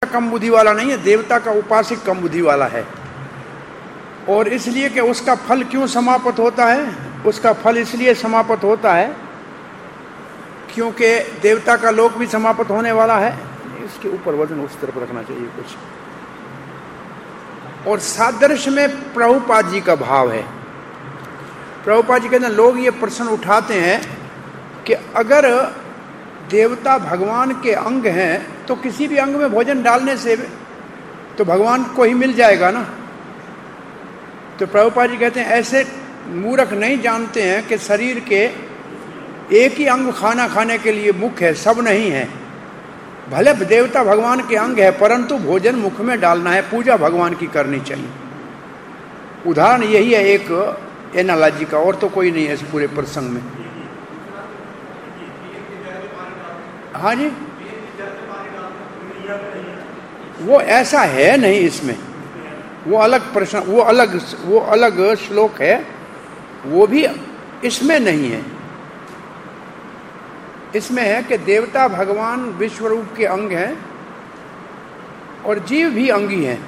कम बुद्धि वाला नहीं है, देवता का उपासक कम बुद्धि वाला है। और इसलिए कि उसका फल क्यों समाप्त होता है? उसका फल इसलिए समाप्त होता है क्योंकि देवता का लोक भी समाप्त होने वाला है। इसके ऊपर वजन उस तरफ रखना चाहिए कुछ। और सादृश्य में प्रभुपाद जी का भाव है। प्रभुपाद जी कहते हैं, लोग ये प्रश्न उठाते हैं कि अगर देवता भगवान के अंग हैं तो किसी भी अंग में भोजन डालने से तो भगवान को ही मिल जाएगा ना। तो प्रभुपाद जी कहते हैं, ऐसे मूर्ख नहीं जानते हैं कि शरीर के एक ही अंग खाना खाने के लिए मुख है, सब नहीं है। भले देवता भगवान के अंग है परंतु भोजन मुख में डालना है, पूजा भगवान की करनी चाहिए। उदाहरण यही है एक एनालॉजी का, और तो कोई नहीं है इस पूरे प्रसंग में। हाँ जी, वो ऐसा है नहीं इसमें, वो अलग प्रश्न, वो अलग श्लोक है, वो भी इसमें नहीं है। इसमें है कि देवता भगवान विश्व रूप के अंग हैं और जीव भी अंगी हैं।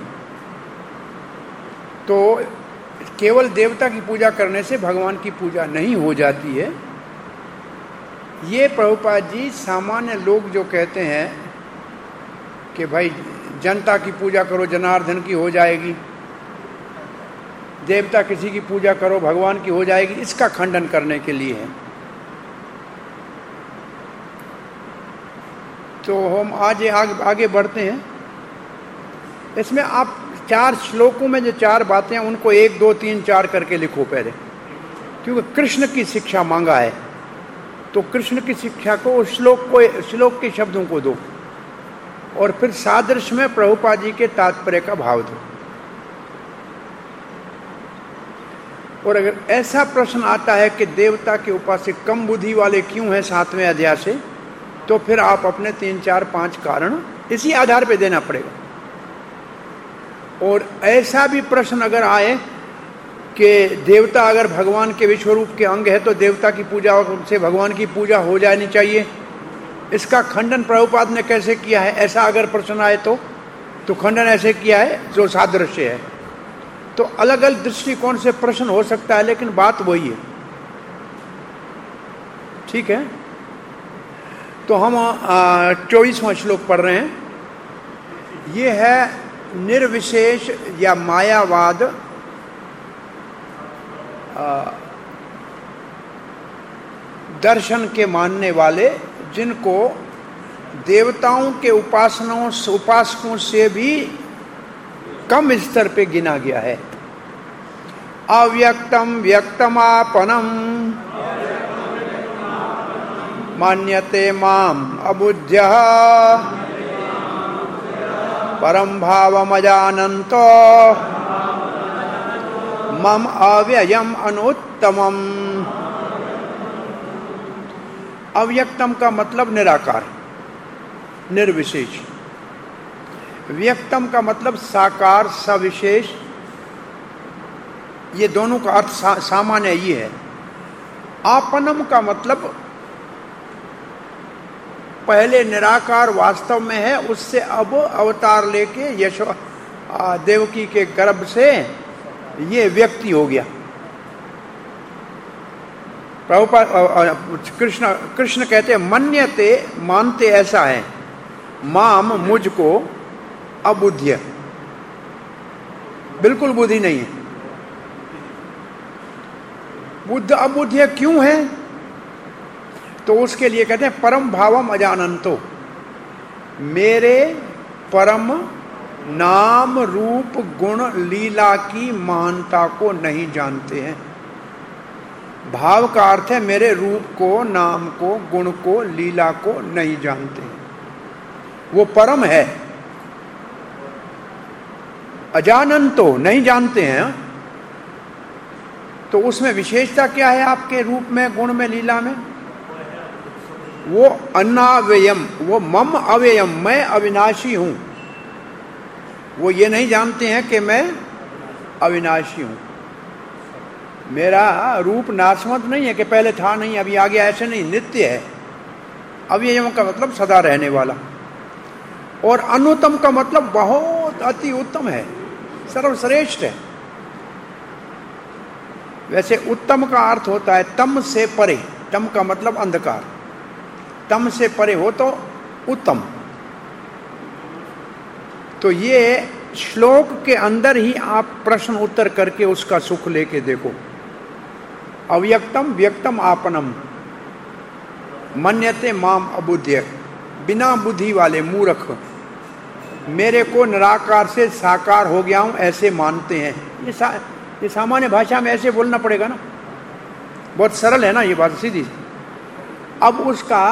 तो केवल देवता की पूजा करने से भगवान की पूजा नहीं हो जाती है। ये प्रभुपाद जी सामान्य लोग जो कहते हैं कि भाई जनता की पूजा करो जनार्दन की हो जाएगी, देवता किसी की पूजा करो भगवान की हो जाएगी, इसका खंडन करने के लिए है। तो हम आज आगे बढ़ते हैं। इसमें आप 4 श्लोकों में जो 4 बातें हैं उनको 1, 2, 3, 4 करके लिखो पहले, क्योंकि कृष्ण की शिक्षा मांगा है। तो कृष्ण की शिक्षा को उस श्लोक के शब्दों को दो और फिर सादृश्य में प्रभुपाद जी के तात्पर्य का भाव दो। और अगर ऐसा प्रश्न आता है कि देवता के उपासक कम बुद्धि वाले क्यों हैं 7वें अध्याय से, तो फिर आप अपने 3, 4, 5 कारण इसी आधार पे देना पड़ेगा। और ऐसा भी प्रश्न अगर आए कि देवता अगर भगवान के विश्वरूप के अंग है तो देवता की पूजा से भगवान की पूजा हो जानी चाहिए, इसका खंडन प्रभुपाद ने कैसे किया है? ऐसा अगर प्रश्न आए तो खंडन ऐसे किया है जो सादृश्य है। तो अलग अलग दृष्टिकोण से प्रश्न हो सकता है, लेकिन बात वही है। ठीक है, तो हम 24वां श्लोक पढ़ रहे हैं। ये है निर्विशेष या मायावाद दर्शन के मानने वाले, जिनको देवताओं के उपासकों से भी कम स्तर पे गिना गया है। अव्यक्तम व्यक्तमापनम मान्यते माम अबुध्यः परम भावमजानन्तो मम अव्ययम अनुत्तमम। अव्यक्तम का मतलब निराकार, निर्विशेष। व्यक्तम का मतलब साकार, सविशेष। ये दोनों का अर्थ सामान्य ये है। आपनम का मतलब पहले निराकार वास्तव में है, उससे अब अवतार लेके देवकी के गर्भ से ये व्यक्ति हो गया। प्रभुपाद कृष्ण कहते हैं मन्यते, मानते ऐसा है, माम मुझको अबुद्ध्य, बिल्कुल बुद्धि नहीं है। बुद्ध अबुद्ध्य क्यों है? तो उसके लिए कहते हैं परम भावम अजानंतो, मेरे परम नाम रूप गुण लीला की महानता को नहीं जानते हैं। भाव का अर्थ है मेरे रूप को, नाम को, गुण को, लीला को नहीं जानते हैं। वो परम है, अजानंतो नहीं जानते हैं। तो उसमें विशेषता क्या है आपके रूप में, गुण में, लीला में? वो अनाव्ययम, वो मम अव्ययम, मैं अविनाशी हूं। वो ये नहीं जानते हैं कि मैं अविनाशी हूं। मेरा रूप नाशवंत नहीं है कि पहले था नहीं अभी आ गया, ऐसे नहीं, नित्य है। अव्ययम का मतलब सदा रहने वाला। और अनुत्तम का मतलब बहुत अति उत्तम है, सर्वश्रेष्ठ है। वैसे उत्तम का अर्थ होता है तम से परे, तम का मतलब अंधकार, तम से परे हो तो उत्तम। तो ये श्लोक के अंदर ही आप प्रश्न उत्तर करके उसका सुख लेके देखो। अव्यक्तम व्यक्तम आपनम मन्यते माम अबुद्ध्य, बिना बुद्धि वाले मूर्ख मेरे को निराकार से साकार हो गया हूं ऐसे मानते हैं। ये सामान्य भाषा में ऐसे बोलना पड़ेगा ना, बहुत सरल है ना ये बात, सीधी। अब उसका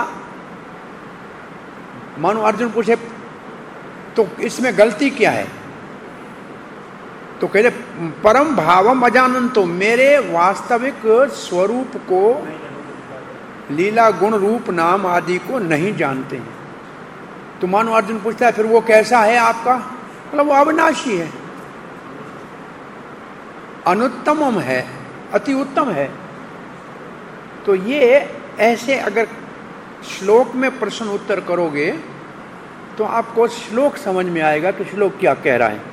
मानो अर्जुन पूछे तो इसमें गलती क्या है, तो कहते परम भावम अजानंतो, मेरे वास्तविक स्वरूप को, लीला गुण रूप नाम आदि को नहीं जानते हैं। तो मानो अर्जुन पूछता है फिर वो कैसा है आपका, मतलब वो अविनाशी है, अनुत्तमम है, अति उत्तम है। तो ये ऐसे अगर श्लोक में प्रश्न उत्तर करोगे तो आपको श्लोक समझ में आएगा कि श्लोक क्या कह रहा है।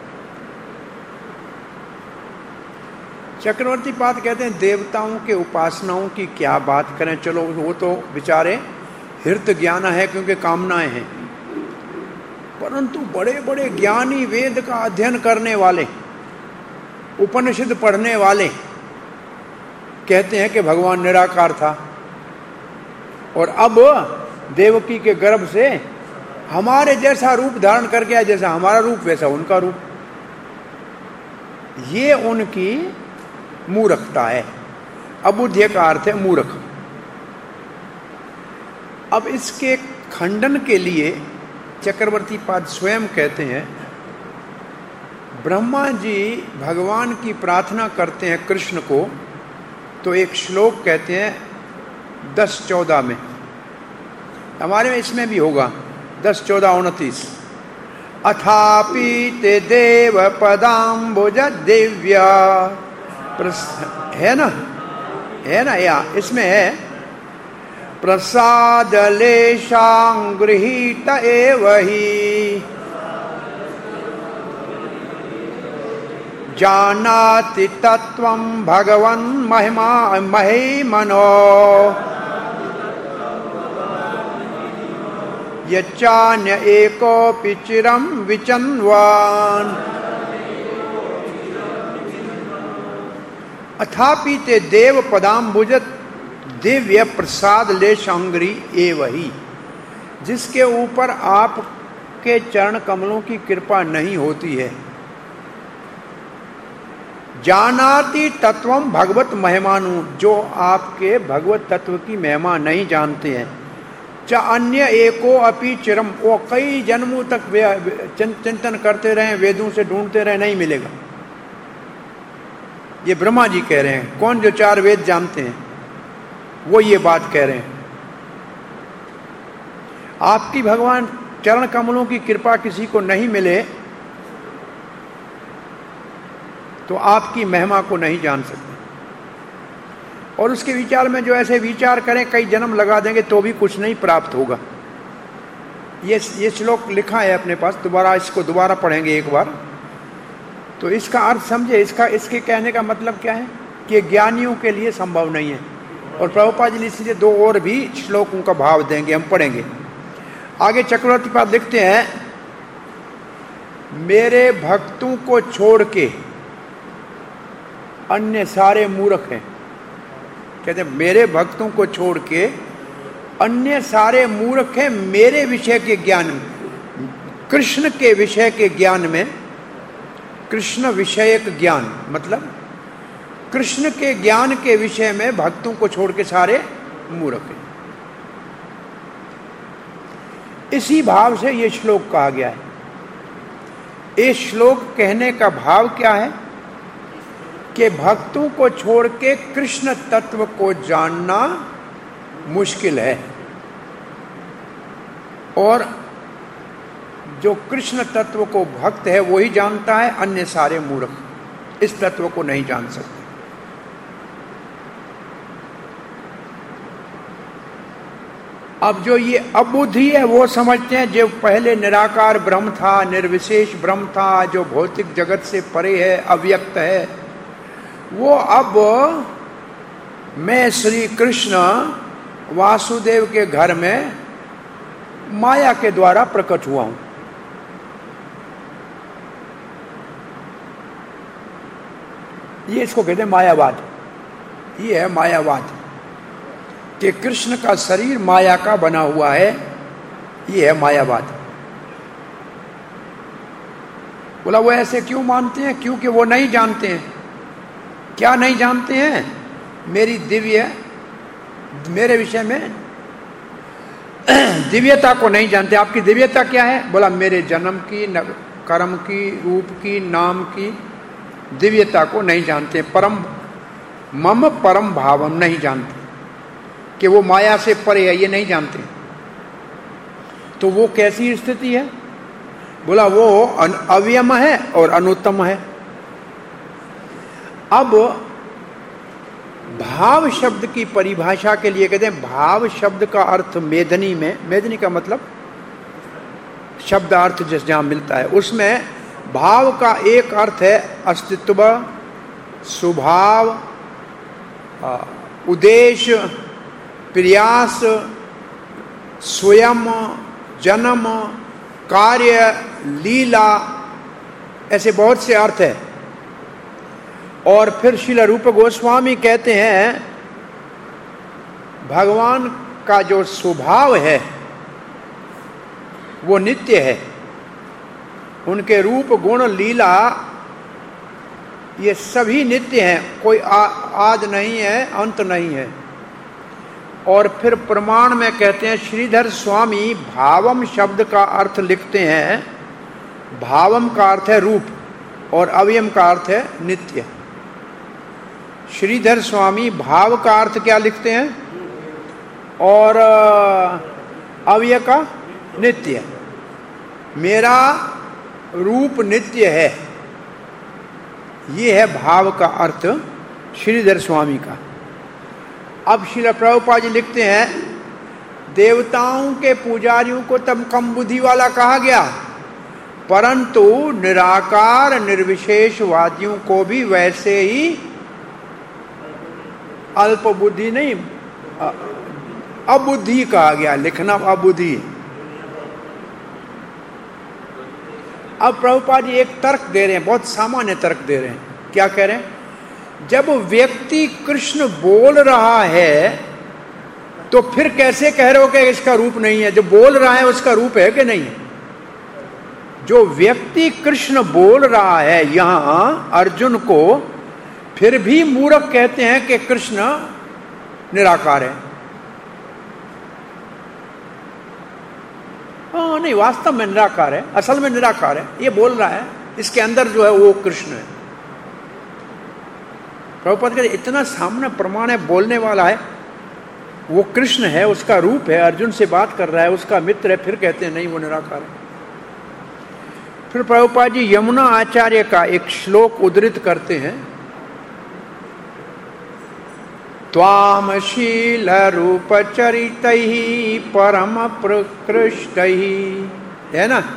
चक्रवर्ती पाद कहते हैं देवताओं के उपासनाओं की क्या बात करें, चलो वो तो बेचारे हृत ज्ञान है क्योंकि कामनाएं हैं, परंतु बड़े बड़े ज्ञानी, वेद का अध्ययन करने वाले, उपनिषद पढ़ने वाले कहते हैं कि भगवान निराकार था और अब देवकी के गर्भ से हमारे जैसा रूप धारण करके आया, जैसा हमारा रूप वैसा उनका रूप। ये उनकी मूर्खता है। अबुद्ध्य का अर्थ है मूर्ख। अब इसके खंडन के लिए चक्रवर्ती पाद स्वयं कहते हैं, ब्रह्मा जी भगवान की प्रार्थना करते हैं कृष्ण को, तो एक श्लोक कहते हैं 10-14 में, हमारे में इसमें भी होगा 10-14-29। अथापि ते देव पदाम्बुज दिव्या, है ना या इसमें है, प्रसाद लेशां गृहीत एव हि जानाति तत्वं भगवन् महिमा महिमनो यच्चान्य एकोऽपि चिरं विचन्वान्। अथापि ते देव पदाम्बुज दिव्य प्रसाद लेशांग्री एव हि, जिसके ऊपर आपके चरण कमलों की कृपा नहीं होती है, जानाति तत्वम भगवत महिमानु, जो आपके भगवत तत्व की महिमा नहीं जानते हैं, च अन्य एको अपि चिरम, वो कई जन्मों तक चिंतन करते रहे, वेदों से ढूंढते रहे, नहीं मिलेगा। ये ब्रह्मा जी कह रहे हैं, कौन जो 4 वेद जानते हैं वो ये बात कह रहे हैं। आपकी भगवान चरण कमलों की कृपा किसी को नहीं मिले तो आपकी महिमा को नहीं जान सकते। और उसके विचार में जो ऐसे विचार करें, कई जन्म लगा देंगे तो भी कुछ नहीं प्राप्त होगा। ये श्लोक लिखा है अपने पास, इसको दोबारा पढ़ेंगे एक बार तो इसका अर्थ समझे। इसके कहने का मतलब क्या है कि ज्ञानियों के लिए संभव नहीं है। और प्रभुपाद जी इसलिए 2 और भी श्लोकों का भाव देंगे, हम पढ़ेंगे आगे। चक्रवर्ती पाद लिखते हैं, मेरे भक्तों को छोड़ के अन्य सारे मूर्ख हैं। कहते हैं मेरे भक्तों को छोड़ के अन्य सारे मूर्ख हैं मेरे विषय के ज्ञान में, कृष्ण के विषय के ज्ञान में। कृष्ण विषयक ज्ञान मतलब कृष्ण के ज्ञान के विषय में भक्तों को छोड़ के सारे मूर्ख हैं। इसी भाव से ये श्लोक कहा गया है। इस श्लोक कहने का भाव क्या है कि भक्तों को छोड़ के कृष्ण तत्व को जानना मुश्किल है, और जो कृष्ण तत्व को भक्त है वही जानता है, अन्य सारे मूर्ख इस तत्व को नहीं जान सकते। अब जो ये अबुद्धि है वो समझते हैं जो पहले निराकार ब्रह्म था, निर्विशेष ब्रह्म था, जो भौतिक जगत से परे है, अव्यक्त है, वो अब मैं श्री कृष्ण वासुदेव के घर में माया के द्वारा प्रकट हुआ हूं। ये इसको कहते हैं मायावाद। ये है मायावाद कि कृष्ण का शरीर माया का बना हुआ है। ये है मायावाद। बोला वो ऐसे क्यों मानते हैं? क्योंकि वो नहीं जानते हैं। क्या नहीं जानते हैं? मेरे विषय में दिव्यता को नहीं जानते। आपकी दिव्यता क्या है? बोला मेरे जन्म की, कर्म की, रूप की, नाम की दिव्यता को नहीं जानते। मम परम भावम नहीं जानते कि वो माया से परे है, ये नहीं जानते। तो वो कैसी स्थिति है? बोला वो अव्यम है और अनुत्तम है। अब भाव शब्द की परिभाषा के लिए कहते हैं, भाव शब्द का अर्थ मेदनी में, मेदनी का मतलब शब्द अर्थ जिस जहां मिलता है, उसमें भाव का एक अर्थ है अस्तित्व, स्वभाव, उद्देश्य, प्रयास, स्वयं, जन्म, कार्य, लीला, ऐसे बहुत से अर्थ है। और फिर श्रील रूप गोस्वामी कहते हैं भगवान का जो स्वभाव है वो नित्य है। उनके रूप, गुण, लीला ये सभी नित्य हैं, कोई आद नहीं है, अंत नहीं है। और फिर प्रमाण में कहते हैं श्रीधर स्वामी भावम शब्द का अर्थ लिखते हैं। भावम का अर्थ है रूप और अव्ययम का अर्थ है नित्य। श्रीधर स्वामी भाव का अर्थ क्या लिखते हैं और अव्यय का नित्य। मेरा रूप नित्य है, ये है भाव का अर्थ श्रीधर स्वामी का। अब श्रील प्रभुपाद जी लिखते हैं देवताओं के पुजारियों को तब कम बुद्धि वाला कहा गया, परंतु निराकार निर्विशेषवादियों को भी वैसे ही अल्प बुद्धि नहीं, अबुद्धि कहा गया। लिखना अबुद्धि। अब प्रभुपाद जी एक तर्क दे रहे हैं, बहुत सामान्य तर्क दे रहे हैं। क्या कह रहे हैं? जब व्यक्ति कृष्ण बोल रहा है तो फिर कैसे कह रहे हो कि इसका रूप नहीं है? जो बोल रहा है उसका रूप है कि नहीं है? जो व्यक्ति कृष्ण बोल रहा है यहां अर्जुन को, फिर भी मूर्ख कहते हैं कि कृष्ण निराकार है। हाँ नहीं, वास्तव में निराकार है, असल में निराकार है। ये बोल रहा है, इसके अंदर जो है वो कृष्ण है। प्रभुपाद कहते इतना सामने प्रमाण है, बोलने वाला है, वो कृष्ण है, उसका रूप है, अर्जुन से बात कर रहा है, उसका मित्र है, फिर कहते हैं नहीं वो निराकार है। फिर प्रभुपाद जी यमुना आचार्य का एक श्लोक उद्धृत करते हैं, त्वाम शील रूप चरितैहि परम प्रकृष्टैहि, है ना,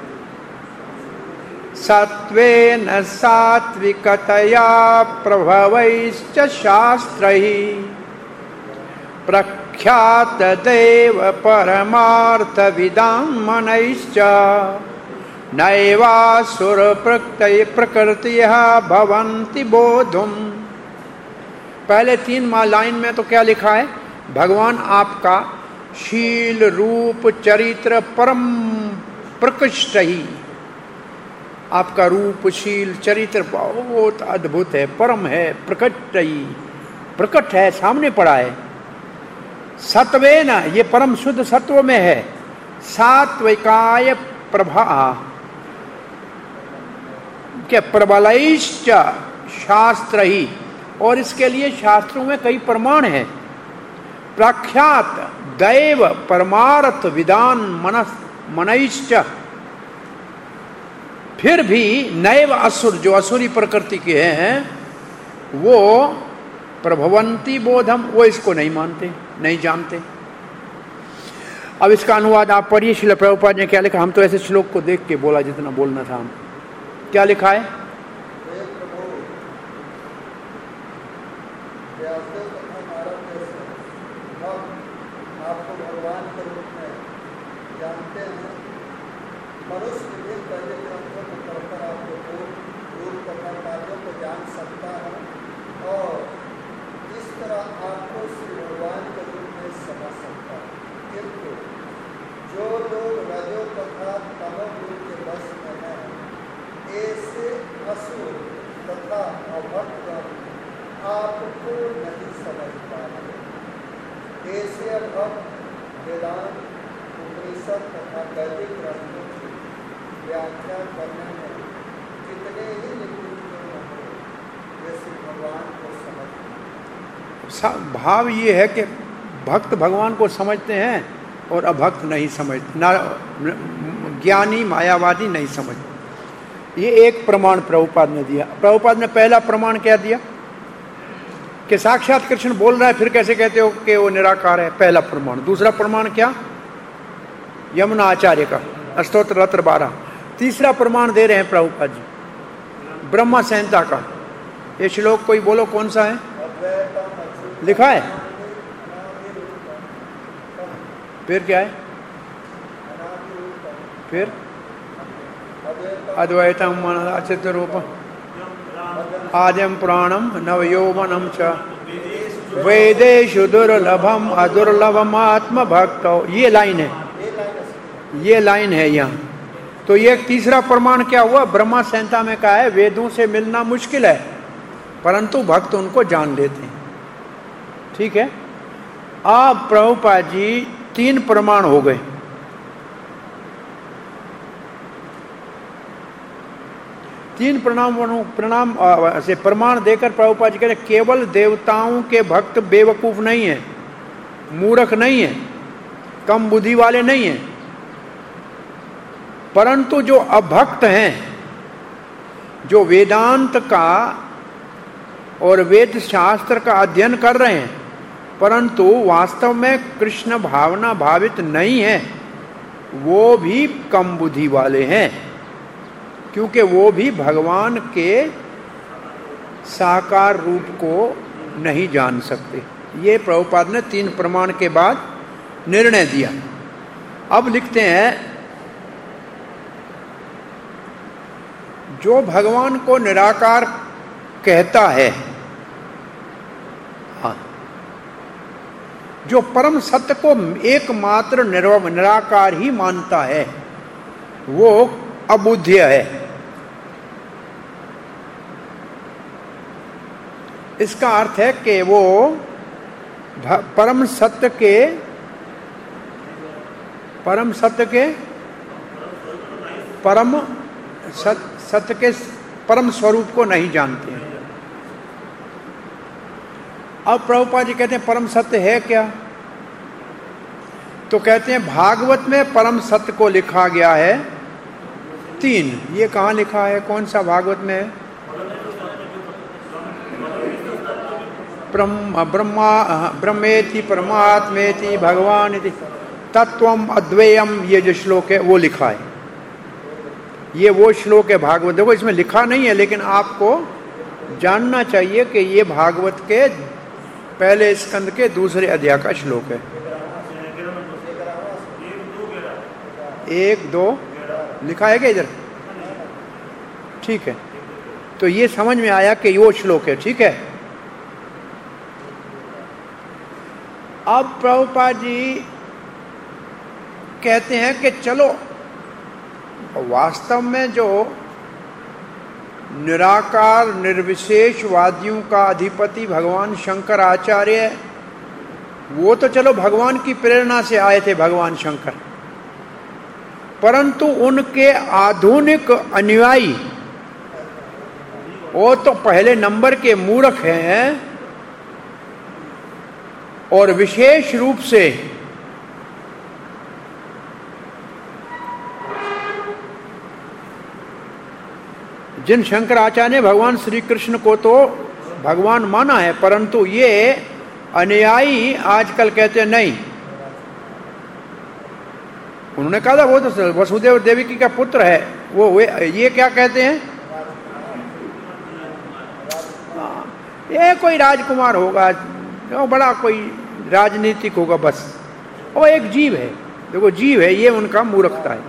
सत्वेन सात्विकतया प्रभवैश्च शास्त्रैहि प्रख्यात देव परमार्थ विदां मनैश्च नैवासुर प्रकृतिः भवन्ति बोधुम। पहले 3 लाइन में तो क्या लिखा है? भगवान आपका शील रूप चरित्र परम प्रकृष्ट ही, आपका रूप शील चरित्र बहुत अद्भुत है, परम है, प्रकट ही, प्रकट है, सामने पड़ा है। सत्वेन, ये परम शुद्ध सत्व में है। सात्विकाय प्रभा क्या प्रबलैश्च शास्त्र ही, और इसके लिए शास्त्रों में कई प्रमाण हैं। प्रख्यात दैव परमार्थ विदान मनैश्च, फिर भी नैव असुर, जो असुरी प्रकृति के हैं, वो प्रभवंती बोधम, वो इसको नहीं मानते, नहीं जानते। अब इसका अनुवाद आप पढ़िए, श्रील प्रभुपाद ने क्या लिखा। हम तो ऐसे श्लोक को देख के बोला जितना बोलना था। हम क्या लिखा है? भाव ये है कि भक्त भगवान को समझते हैं और अभक्त नहीं समझते, ना ज्ञानी मायावादी नहीं समझते। ये एक प्रमाण प्रभुपाद ने दिया। प्रभुपाद ने पहला प्रमाण क्या दिया कि साक्षात कृष्ण बोल रहा है, फिर कैसे कहते हो कि वो निराकार है? पहला प्रमाण। दूसरा प्रमाण क्या? यमुना आचार्य का अष्टोत्तर रत्न 12। तीसरा प्रमाण दे रहे हैं प्रभुपाद जी ब्रह्मा संहिता का। ये श्लोक कोई बोलो कौन सा है? लिखा है? फिर क्या है? फिर अद्वैतम अचित रूपम आद्यम पुराणम नवयौवनम च वेदेषु दुर्लभम अदुर्लभम आत्म भक्त। ये लाइन है, ये लाइन है यहाँ। तो ये तीसरा प्रमाण क्या हुआ? ब्रह्मा संहिता में कहा है वेदों से मिलना मुश्किल है परंतु भक्त उनको जान लेते हैं। ठीक है। अब प्रभुपाद जी 3 प्रमाण हो गए। तीन प्रमाण देकर प्रभुपाद जी कहते हैं केवल देवताओं के भक्त बेवकूफ नहीं है, मूर्ख नहीं है, कम बुद्धि वाले नहीं है, परंतु जो अभक्त हैं, जो वेदांत का और वेद शास्त्र का अध्ययन कर रहे हैं परंतु वास्तव में कृष्ण भावना भावित नहीं है, वो भी कम बुद्धि वाले हैं, क्योंकि वो भी भगवान के साकार रूप को नहीं जान सकते। ये प्रभुपाद ने 3 प्रमाण के बाद निर्णय दिया। अब लिखते हैं जो भगवान को निराकार कहता है, हाँ, जो परम सत्य को एकमात्र निराकार ही मानता है, वो अबुद्ध्य है। इसका अर्थ है कि वो परम सत्य के परम स्वरूप को नहीं जानते हैं। अब प्रभुपाद जी कहते हैं परम सत्य है क्या? तो कहते हैं भागवत में परम सत्य को लिखा गया है 3। ये कहाँ लिखा है? कौन सा भागवत में है? ब्रह्मेति परमात्मेति भगवानिति तत्वम अद्वयम, ये जो श्लोक है वो लिखा है। ये वो श्लोक है भागवत। देखो इसमें लिखा नहीं है लेकिन आपको जानना चाहिए कि ये भागवत के पहले स्कंद के 2 अध्याय का श्लोक है। 1, 2 लिखा है क्या इधर? ठीक है, तो ये समझ में आया कि वो श्लोक है। ठीक है। अब प्रभुपाद जी कहते हैं कि चलो वास्तव में जो निराकार निर्विशेषवादियों का अधिपति भगवान शंकर आचार्य है, वो तो चलो भगवान की प्रेरणा से आए थे भगवान शंकर, परंतु उनके आधुनिक अनुयायी वो तो पहले नंबर के मूर्ख हैं और विशेष रूप से जिन शंकराचार्य ने भगवान श्री कृष्ण को तो भगवान माना है, परंतु ये अनुयायी आजकल कहते हैं नहीं, उन्होंने कहा था वो तो वसुदेव देवकी का पुत्र है, वो ये क्या कहते हैं, ये कोई राजकुमार होगा, वो बड़ा कोई राजनीतिक होगा, बस वो एक जीव है। देखो जीव है, ये उनका मूर्खता है।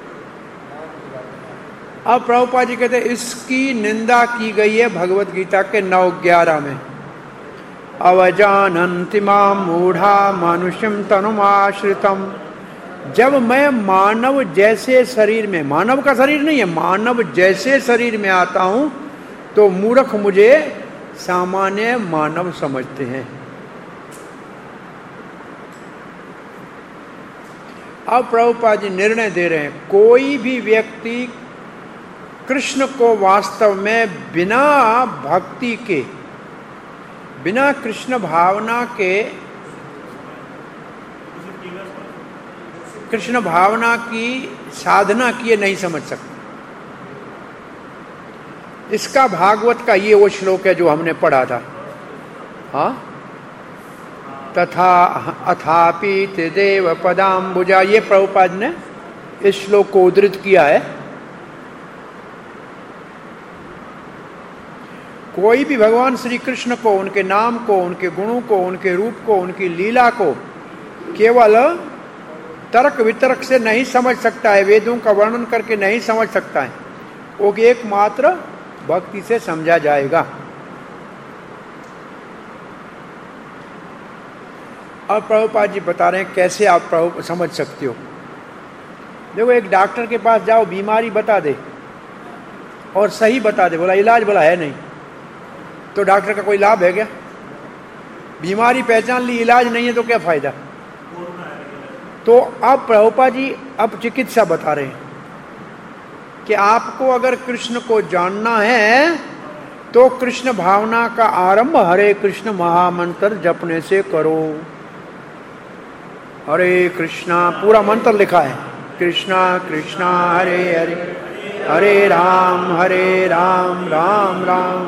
अब प्रभुपाद जी कहते हैं इसकी निंदा की गई है भगवत गीता के 9:11 में। अवजानन्ति मां मूढ़ा मानुष्यम तनुमाश्रितम। जब मैं मानव जैसे शरीर में, मानव का शरीर नहीं है, मानव जैसे शरीर में आता हूं तो मूर्ख मुझे सामान्य मानव समझते हैं। अब प्रभुपाद जी निर्णय दे रहे हैं, कोई भी व्यक्ति कृष्ण को वास्तव में बिना भक्ति के, बिना कृष्ण भावना के, कृष्ण भावना की साधना किए नहीं समझ सकता। इसका भागवत का ये वो श्लोक है जो हमने पढ़ा था, हाँ, तथा अथापि ते देव पदाम्बुजा, ये प्रभुपाद ने इस श्लोक को उद्धृत किया है। कोई भी भगवान श्री कृष्ण को, उनके नाम को, उनके गुणों को, उनके रूप को, उनकी लीला को केवल तर्क वितर्क से नहीं समझ सकता है, वेदों का वर्णन करके नहीं समझ सकता है, वो एकमात्र भक्ति से समझा जाएगा। अब प्रभुपाद जी बता रहे हैं कैसे आप प्रभु समझ सकते हो। देखो एक डॉक्टर के पास जाओ, बीमारी बता दे और सही बता दे, बोला इलाज बोला है नहीं, तो डॉक्टर का कोई लाभ है क्या? बीमारी पहचान ली, इलाज नहीं है तो क्या फायदा? तो अब प्रभुपाद जी अब चिकित्सा बता रहे हैं कि आपको अगर कृष्ण को जानना है तो कृष्ण भावना का आरंभ हरे कृष्ण महामंत्र जपने से करो। हरे कृष्णा पूरा मंत्र लिखा है, कृष्णा कृष्णा हरे हरे, हरे राम राम राम।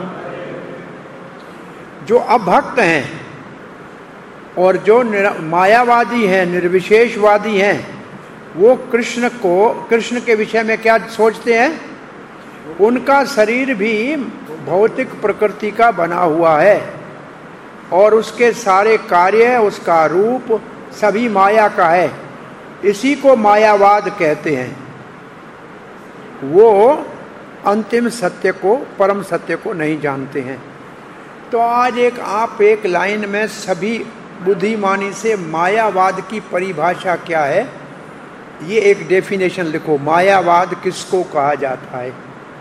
जो अभक्त हैं और जो मायावादी हैं, निर्विशेषवादी हैं, वो कृष्ण को, कृष्ण के विषय में क्या सोचते हैं? उनका शरीर भी भौतिक प्रकृति का बना हुआ है और उसके सारे कार्य, उसका रूप सभी माया का है। इसी को मायावाद कहते हैं। वो अंतिम सत्य को, परम सत्य को नहीं जानते हैं। तो आज आप एक लाइन में सभी बुद्धिमानी से मायावाद की परिभाषा क्या है, ये एक डेफिनेशन लिखो। मायावाद किसको कहा जाता है?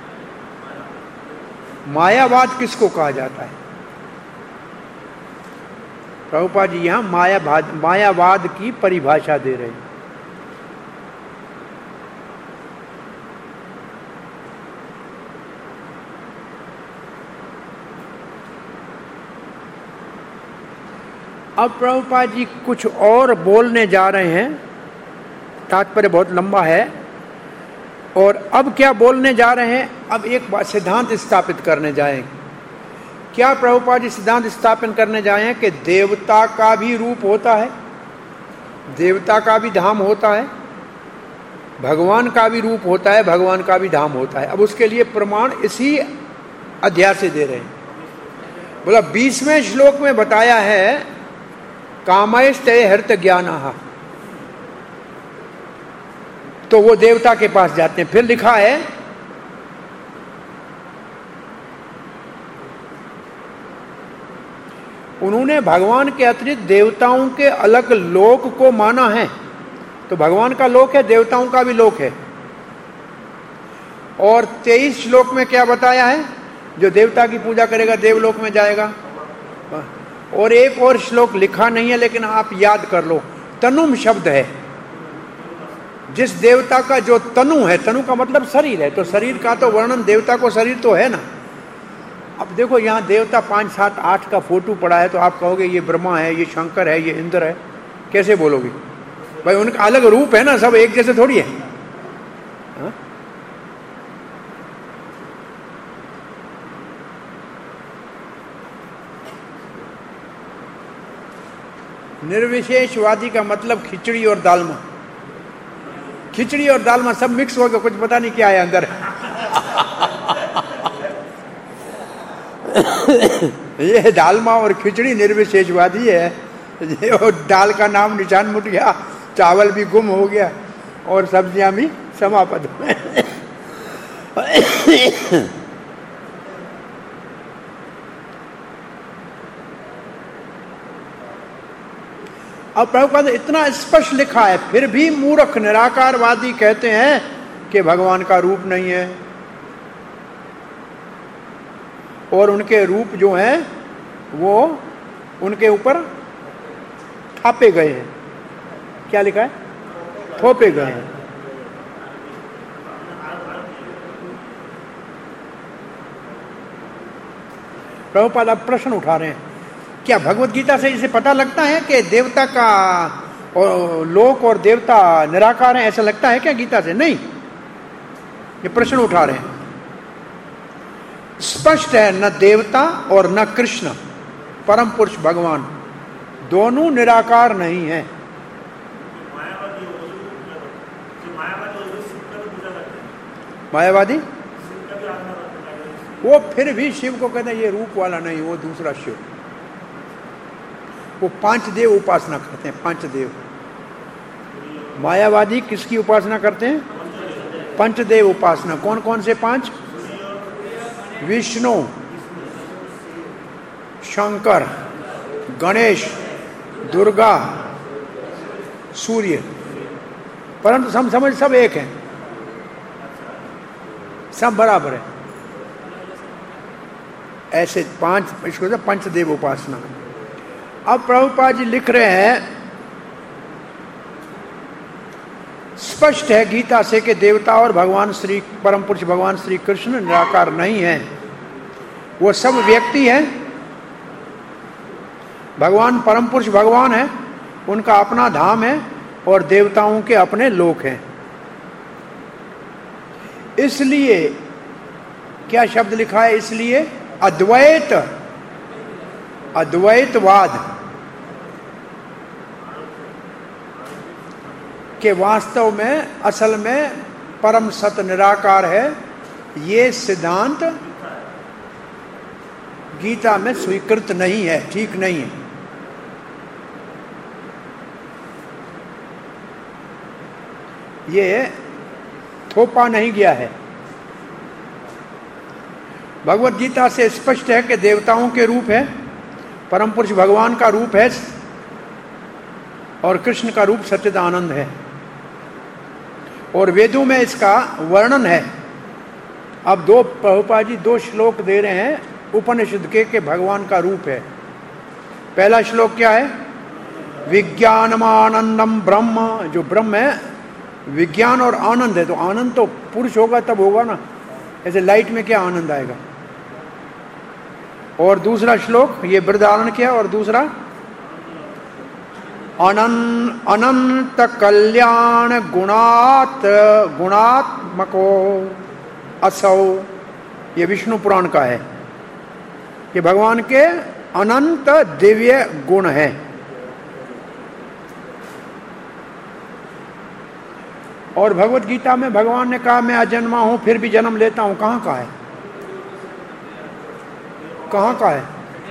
मायावाद किसको कहा जाता है? प्रभुपाद जी यहां मायावाद की परिभाषा दे रहे हैं। अब प्रभुपाद जी कुछ और बोलने जा रहे हैं, तात्पर्य बहुत लंबा है। और अब क्या बोलने जा रहे हैं? अब एक बात सिद्धांत स्थापित करने जाएंगे। क्या प्रभुपाद जी सिद्धांत स्थापन करने जाए हैं कि देवता का भी रूप होता है, देवता का भी धाम होता है, भगवान का भी रूप होता है, भगवान का भी धाम होता है। अब उसके लिए प्रमाण इसी अध्याय से दे रहे हैं। बोला 20वें श्लोक में बताया है कामयस्ते हृत ज्ञानः, तो वो देवता के पास जाते हैं। फिर लिखा है उन्होंने भगवान के अतिरिक्त देवताओं के अलग लोक को माना है। तो भगवान का लोक है, देवताओं का भी लोक है। और 23 श्लोक में क्या बताया है? जो देवता की पूजा करेगा देवलोक में जाएगा। और एक और श्लोक लिखा नहीं है लेकिन आप याद कर लो, तनुम शब्द है। जिस देवता का जो तनु है, तनु का मतलब शरीर है, तो शरीर का तो वर्णन, देवता को शरीर तो है ना। अब देखो यहाँ देवता 5, 7, 8 का फोटो पड़ा है, तो आप कहोगे ये ब्रह्मा है, ये शंकर है, ये इंद्र है, कैसे बोलोगे भाई? उनका अलग रूप है ना, सब एक जैसे थोड़ी है। हा? निर्विशेषवादी का मतलब खिचड़ी और दालमा। खिचड़ी और दाल में सब मिक्स हो गया, कुछ पता नहीं क्या है अंदर। ये दालमा और खिचड़ी निर्विशेषवादी है। ये दाल का नाम निशान मुट गया, चावल भी गुम हो गया और सब्जियां भी समाप्त हुए। अब प्रभुपाद इतना स्पष्ट लिखा है, फिर भी मूर्ख निराकारवादी कहते हैं कि भगवान का रूप नहीं है और उनके रूप जो हैं वो उनके ऊपर थापे गए हैं। क्या लिखा है? थोपे गए हैं। प्रभुपाद अब प्रश्न उठा रहे हैं, क्या भगवत गीता से इसे पता लगता है कि देवता का और लोक और देवता निराकार है? ऐसा लगता है क्या गीता से? नहीं, ये प्रश्न उठा रहे हैं। स्पष्ट है, न देवता और न कृष्ण परम पुरुष भगवान दोनों निराकार नहीं है। मायावादी वो फिर भी शिव को कहते हैं ये रूप वाला नहीं, वो दूसरा शिव। वो 5 देव उपासना करते हैं, 5 देव। मायावादी किसकी उपासना करते हैं? पंचदेव उपासना। कौन कौन से 5? विष्णु, शंकर, गणेश, दुर्गा, सूर्य। परंतु हम समझ सब एक है, सब बराबर है। ऐसे 5, इसको पंचदेव उपासना। अब प्रभुपाद जी लिख रहे हैं, स्पष्ट है गीता से कि देवता और भगवान श्री परम पुरुष भगवान श्री कृष्ण निराकार नहीं है, वो सब व्यक्ति हैं। भगवान परम पुरुष भगवान है, उनका अपना धाम है और देवताओं के अपने लोक हैं। इसलिए क्या शब्द लिखा है? इसलिए अद्वैतवाद के वास्तव में असल में परम सत्य निराकार है, ये सिद्धांत गीता में स्वीकृत नहीं है, ठीक नहीं है। ये थोपा नहीं गया है। भगवत गीता से स्पष्ट है कि देवताओं के रूप है, परम पुरुष भगवान का रूप है और कृष्ण का रूप सच्चिदानंद है। और वेदों में इसका वर्णन है। अब प्रभुपाद जी 2 श्लोक दे रहे हैं उपनिषद के भगवान का रूप है। पहला श्लोक क्या है? विज्ञानमानंदम ब्रह्म, जो ब्रह्म है विज्ञान और आनंद है, तो आनंद तो पुरुष होगा तब होगा ना, ऐसे लाइट में क्या आनंद आएगा। और दूसरा श्लोक ये वृदारण किया, और दूसरा अनंत कल्याण गुणात्मको असौ, ये विष्णु पुराण का है। ये भगवान के अनंत दिव्य गुण है। और भगवत गीता में भगवान ने कहा मैं अजन्मा हूं फिर भी जन्म लेता हूं, कहां का है? कहां का है?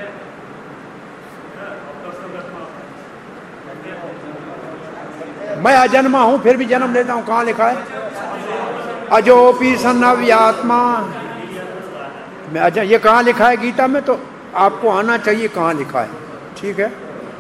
मैं अजन्मा हूं फिर भी जन्म लेता हूं, कहां लिखा है? अजोपी सन्नव्यात्मा, मैं अजय, ये कहां लिखा है गीता में? तो आपको आना चाहिए कहां लिखा है। ठीक है,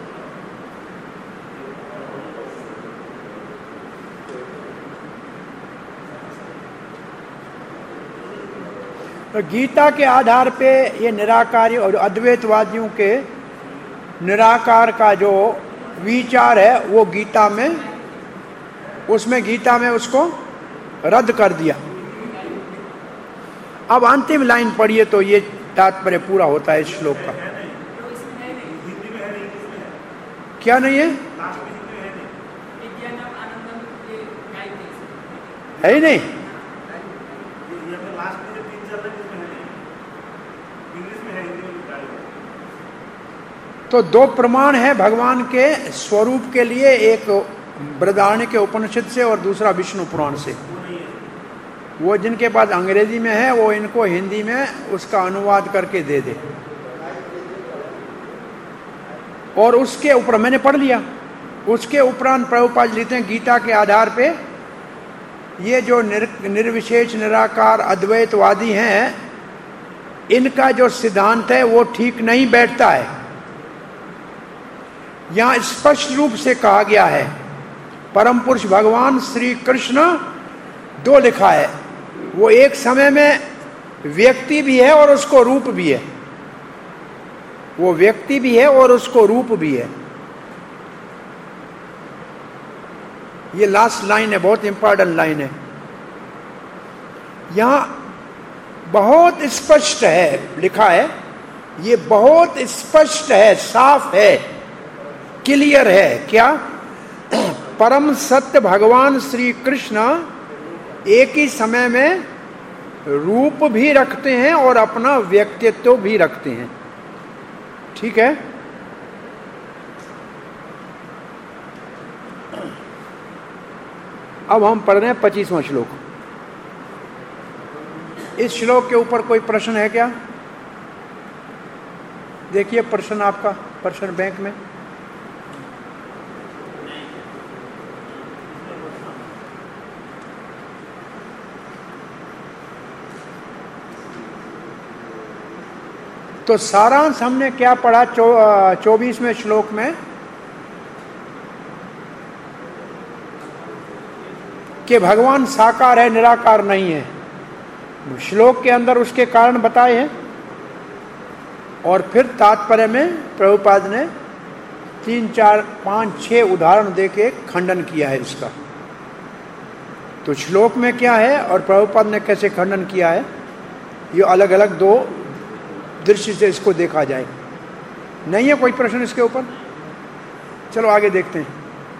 तो गीता के आधार पे ये निराकारी और अद्वैतवादियों के निराकार का जो विचार है वो गीता में, उसमें गीता में उसको रद्द कर दिया। अब अंतिम लाइन पढ़िए तो ये तात्पर्य पूरा होता है इस श्लोक का। क्या नहीं है? है ही नहीं। तो 2 प्रमाण है भगवान के स्वरूप के लिए, एक बृहदारण्य के उपनिषद से और दूसरा विष्णु पुराण से। वो जिनके पास अंग्रेजी में है वो इनको हिंदी में उसका अनुवाद करके दे दे। और उसके ऊपर मैंने पढ़ लिया, उसके उपरांत प्रभुपाद लिखते हैं गीता के आधार पे ये जो निर्विशेष निराकार अद्वैतवादी हैं, इनका जो सिद्धांत है वो ठीक नहीं बैठता है। यहां स्पष्ट रूप से कहा गया है परम पुरुष भगवान श्री कृष्ण दो लिखा है, वो एक समय में व्यक्ति भी है और उसको रूप भी है। वो व्यक्ति भी है और उसको रूप भी है। ये लास्ट लाइन है, बहुत इंपॉर्टेंट लाइन है। यहां बहुत स्पष्ट है लिखा है, ये बहुत स्पष्ट है, साफ है, क्लियर है। क्या? परम सत्य भगवान श्री कृष्ण एक ही समय में रूप भी रखते हैं और अपना व्यक्तित्व भी रखते हैं। ठीक है? अब हम पढ़ रहे हैं 25वां श्लोक। इस श्लोक के ऊपर कोई प्रश्न है क्या? देखिए प्रश्न आपका, प्रश्न बैंक में। तो सारांश हमने क्या पढ़ा 24वें श्लोक में कि भगवान साकार है, निराकार नहीं है। श्लोक के अंदर उसके कारण बताए हैं और फिर तात्पर्य में प्रभुपाद ने 3, 4, 5, 6 उदाहरण देके खंडन किया है इसका। तो श्लोक में क्या है और प्रभुपाद ने कैसे खंडन किया है, ये अलग अलग दो दृष्टि से इसको देखा जाए। नहीं है कोई प्रश्न इसके ऊपर? चलो आगे देखते हैं।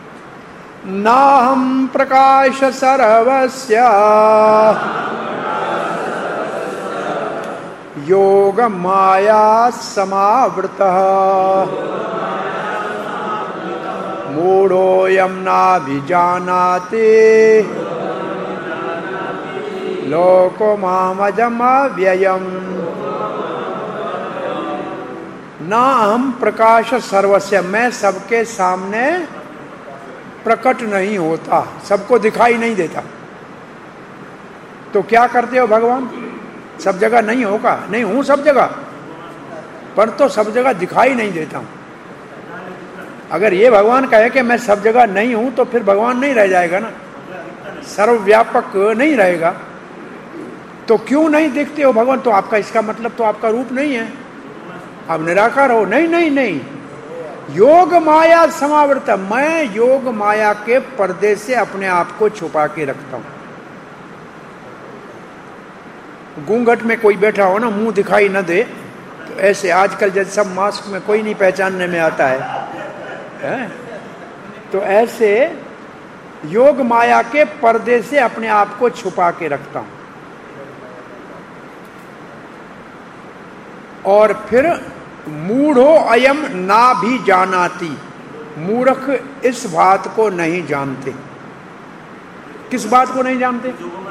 नाहं प्रकाश सर्वस्य योग माया समावृतः मूढ़ोऽयं नाभिजानाति लोको मामजम् अव्ययम्। ना हम प्रकाश सर्वस्य, मैं सबके सामने प्रकट नहीं होता, सबको दिखाई नहीं देता। तो क्या करते हो भगवान? सब जगह नहीं होगा, नहीं हूं सब जगह, पर तो सब जगह दिखाई नहीं देता हूं। अगर ये भगवान कहे कि मैं सब जगह नहीं हूं तो फिर भगवान नहीं रह जाएगा ना, सर्वव्यापक नहीं रहेगा। तो क्यों नहीं दिखते हो भगवान? तो आपका इसका मतलब तो आपका रूप नहीं है, आप निराकार हो। नहीं नहीं नहीं, योग माया समावृत, मैं योग माया के पर्दे से अपने आप को छुपा के रखता हूं। घूंघट में कोई बैठा हो ना, मुंह दिखाई न दे, तो ऐसे आजकल जैसे सब मास्क में कोई नहीं पहचानने में आता है? तो ऐसे योग माया के पर्दे से अपने आप को छुपा के रखता हूं। और फिर मूढ़ो अयम ना भी जानाति, मूर्ख इस बात को नहीं जानते। किस बात को नहीं जानते?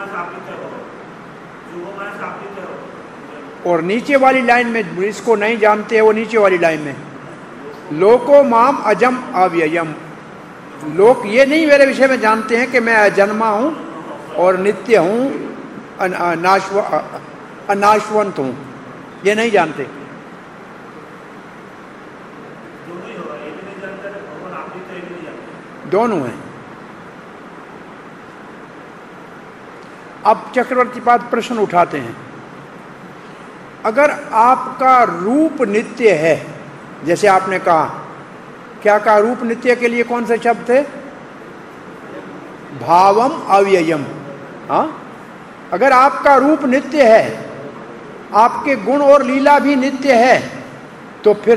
और नीचे वाली लाइन में इसको नहीं जानते, वो नीचे वाली लाइन में लोको माम अजम अव्ययम, लोग ये नहीं मेरे विषय में जानते हैं कि मैं अजन्मा हूं और नित्य हूं, अनाशवंत हूं, ये नहीं जानते। दोनों हैं। अब चक्रवर्ती पाद प्रश्न उठाते हैं, अगर आपका रूप नित्य है, जैसे आपने कहा, क्या कहा? रूप नित्य के लिए कौन से शब्द थे? भावम अव्ययम। हाँ, अगर आपका रूप नित्य है, आपके गुण और लीला भी नित्य है, तो फिर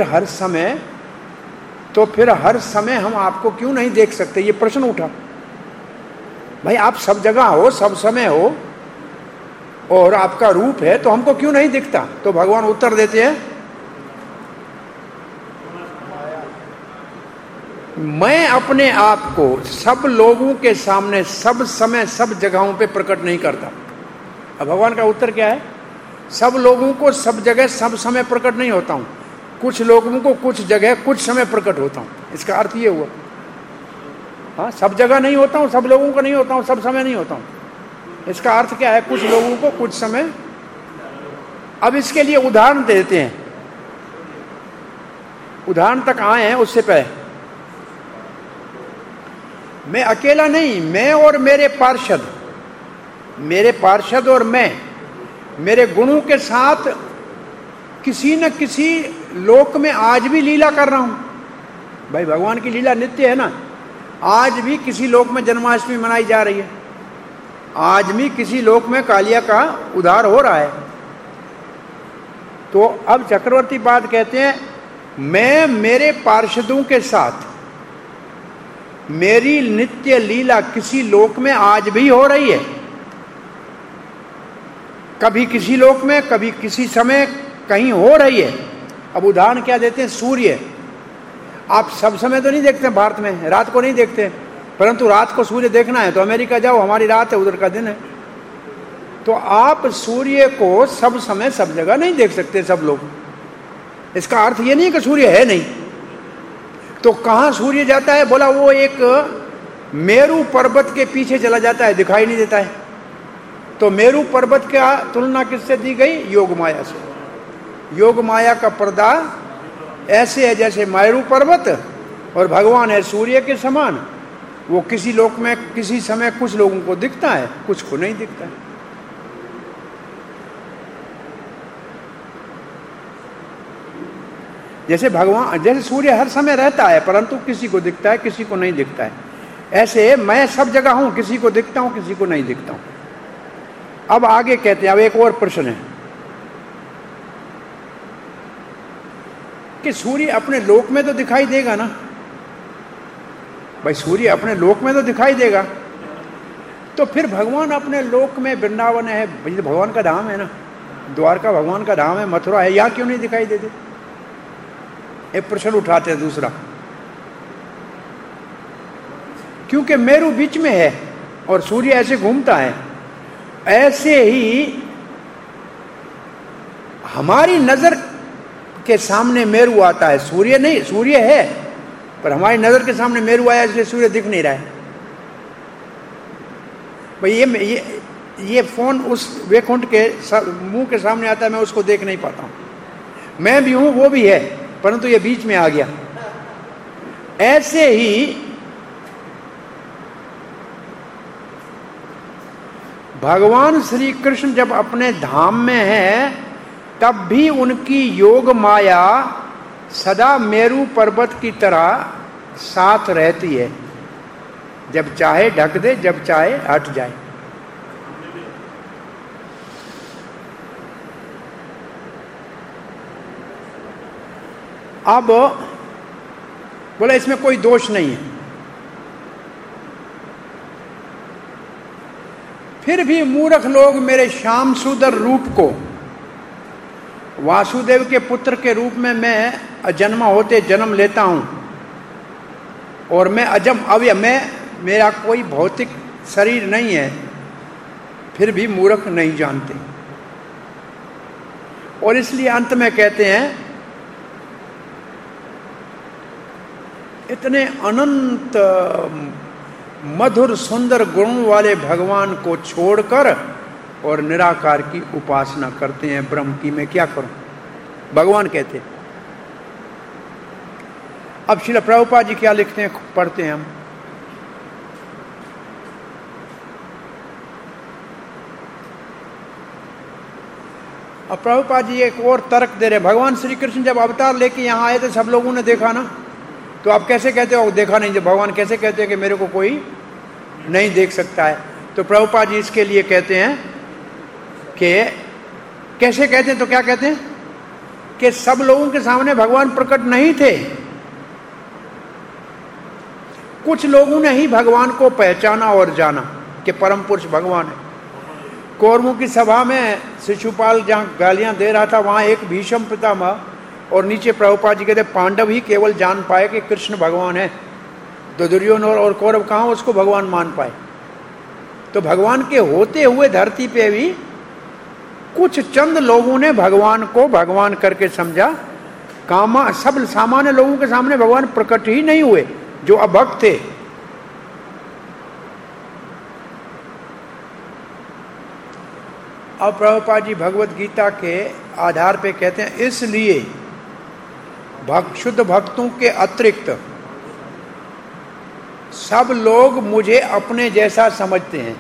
हर समय हम आपको क्यों नहीं देख सकते? ये प्रश्न उठा। भाई आप सब जगह हो, सब समय हो और आपका रूप है, तो हमको क्यों नहीं दिखता? तो भगवान उत्तर देते हैं, मैं अपने आप को सब लोगों के सामने सब समय सब जगहों पे प्रकट नहीं करता। अब भगवान का उत्तर क्या है? सब लोगों को सब जगह सब समय प्रकट नहीं होता हूं, कुछ लोगों को कुछ जगह कुछ समय प्रकट होता हूं। इसका अर्थ ये हुआ, हाँ, सब जगह नहीं होता हूं, सब लोगों को नहीं होता हूं, सब समय नहीं होता हूं। इसका अर्थ क्या है? कुछ लोगों को कुछ समय। अब इसके लिए उदाहरण देते हैं, उदाहरण तक आए हैं। उससे पहले मैं अकेला नहीं, मैं और मेरे पार्षद और मैं मेरे गुणों के साथ किसी न किसी लोक में आज भी लीला कर रहा हूं। भाई भगवान की लीला नित्य है ना। आज भी किसी लोक में जन्माष्टमी मनाई जा रही है, आज भी किसी लोक में कालिया का उद्धार हो रहा है। तो अब चक्रवर्ती पाद कहते हैं, मैं मेरे पार्षदों के साथ मेरी नित्य लीला किसी लोक में आज भी हो रही है। कभी किसी लोक में, कभी किसी समय कहीं हो रही है। अब उदाहरण क्या देते हैं? सूर्य। आप सब समय तो नहीं देखते भारत में, रात को नहीं देखते, परंतु रात को सूर्य देखना है तो अमेरिका जाओ, हमारी रात है, उधर का दिन है। तो आप सूर्य को सब समय सब जगह नहीं देख सकते सब लोग। इसका अर्थ ये नहीं कि सूर्य है नहीं। तो कहां सूर्य जाता है? बोला वो एक मेरू पर्वत के पीछे चला जाता है, दिखाई नहीं देता है। तो मेरू पर्वत का तुलना किससे दी गई? योग माया से। योग माया का पर्दा ऐसे है जैसे मेरू पर्वत, और भगवान है सूर्य के समान। वो किसी लोक में किसी समय कुछ लोगों को दिखता है, कुछ को नहीं दिखता है। जैसे भगवान, जैसे सूर्य हर समय रहता है परंतु किसी को दिखता है, किसी को नहीं दिखता है, ऐसे मैं सब जगह हूं, किसी को दिखता हूं, किसी को नहीं दिखता हूं। अब आगे कहते हैं, अब एक और प्रश्न है कि सूर्य अपने लोक में तो दिखाई देगा ना। भाई सूर्य अपने लोक में तो दिखाई देगा, तो फिर भगवान अपने लोक में, वृंदावन है, भगवान का धाम है ना, द्वारका भगवान का धाम है, मथुरा है, यहां क्यों नहीं दिखाई देते? एक प्रश्न उठाते हैं। दूसरा, क्योंकि मेरू बीच में है और सूर्य ऐसे घूमता है, ऐसे ही हमारी नजर के सामने मेरू आता है, सूर्य नहीं। सूर्य है पर हमारी नजर के सामने मेरू आया, इसलिए सूर्य दिख नहीं रहा है। भाई ये फोन उस वैकुंठ के मुंह के सामने आता है, मैं उसको देख नहीं पाता हूं। मैं भी हूं, वो भी है, परंतु ये बीच में आ गया। ऐसे ही भगवान श्री कृष्ण जब अपने धाम में हैं, तब भी उनकी योग माया सदा मेरू पर्वत की तरह साथ रहती है। जब चाहे ढक दे, जब चाहे हट जाए। अब बोला इसमें कोई दोष नहीं है। फिर भी मूर्ख लोग मेरे श्याम सुंदर रूप को वासुदेव के पुत्र के रूप में मैं अजन्मा होते जन्म लेता हूं, और मैं मेरा कोई भौतिक शरीर नहीं है, फिर भी मूर्ख नहीं जानते। और इसलिए अंत में कहते हैं, इतने अनंत मधुर सुंदर गुणों वाले भगवान को छोड़कर और निराकार की उपासना करते हैं ब्रह्म की, मैं क्या करूं? भगवान कहते। अब श्रील प्रभुपाद जी क्या लिखते हैं, पढ़ते हैं हम। अब प्रभुपाद जी एक और तर्क दे रहे। भगवान श्री कृष्ण जब अवतार लेके यहां आए थे, सब लोगों ने देखा ना, तो आप कैसे कहते हो देखा नहीं? जब भगवान कैसे कहते हैं कि मेरे को कोई नहीं देख सकता है? तो प्रभुपाद जी इसके लिए कहते हैं कि कैसे कहते हैं, तो क्या कहते हैं कि सब लोगों के सामने भगवान प्रकट नहीं थे, कुछ लोगों ने ही भगवान को पहचाना और जाना कि परम पुरुष भगवान है। कौरवों की सभा में शिशुपाल जहां गालियां दे रहा था, वहां एक भीष्म पितामह और नीचे प्रभुपाद जी कहते पांडव ही केवल जान पाए कि कृष्ण भगवान है। तो दुर्योधन और कौरव कहाँ उसको भगवान मान पाए। तो भगवान के होते हुए धरती पे भी कुछ चंद लोगों ने भगवान को भगवान करके समझा। सब सामान्य लोगों के सामने भगवान प्रकट ही नहीं हुए जो अभक्त थे। अब प्रभुपाद जी भगवत गीता के आधार पे कहते हैं, इसलिए शुद्ध भक्तों के अतिरिक्त सब लोग मुझे अपने जैसा समझते हैं।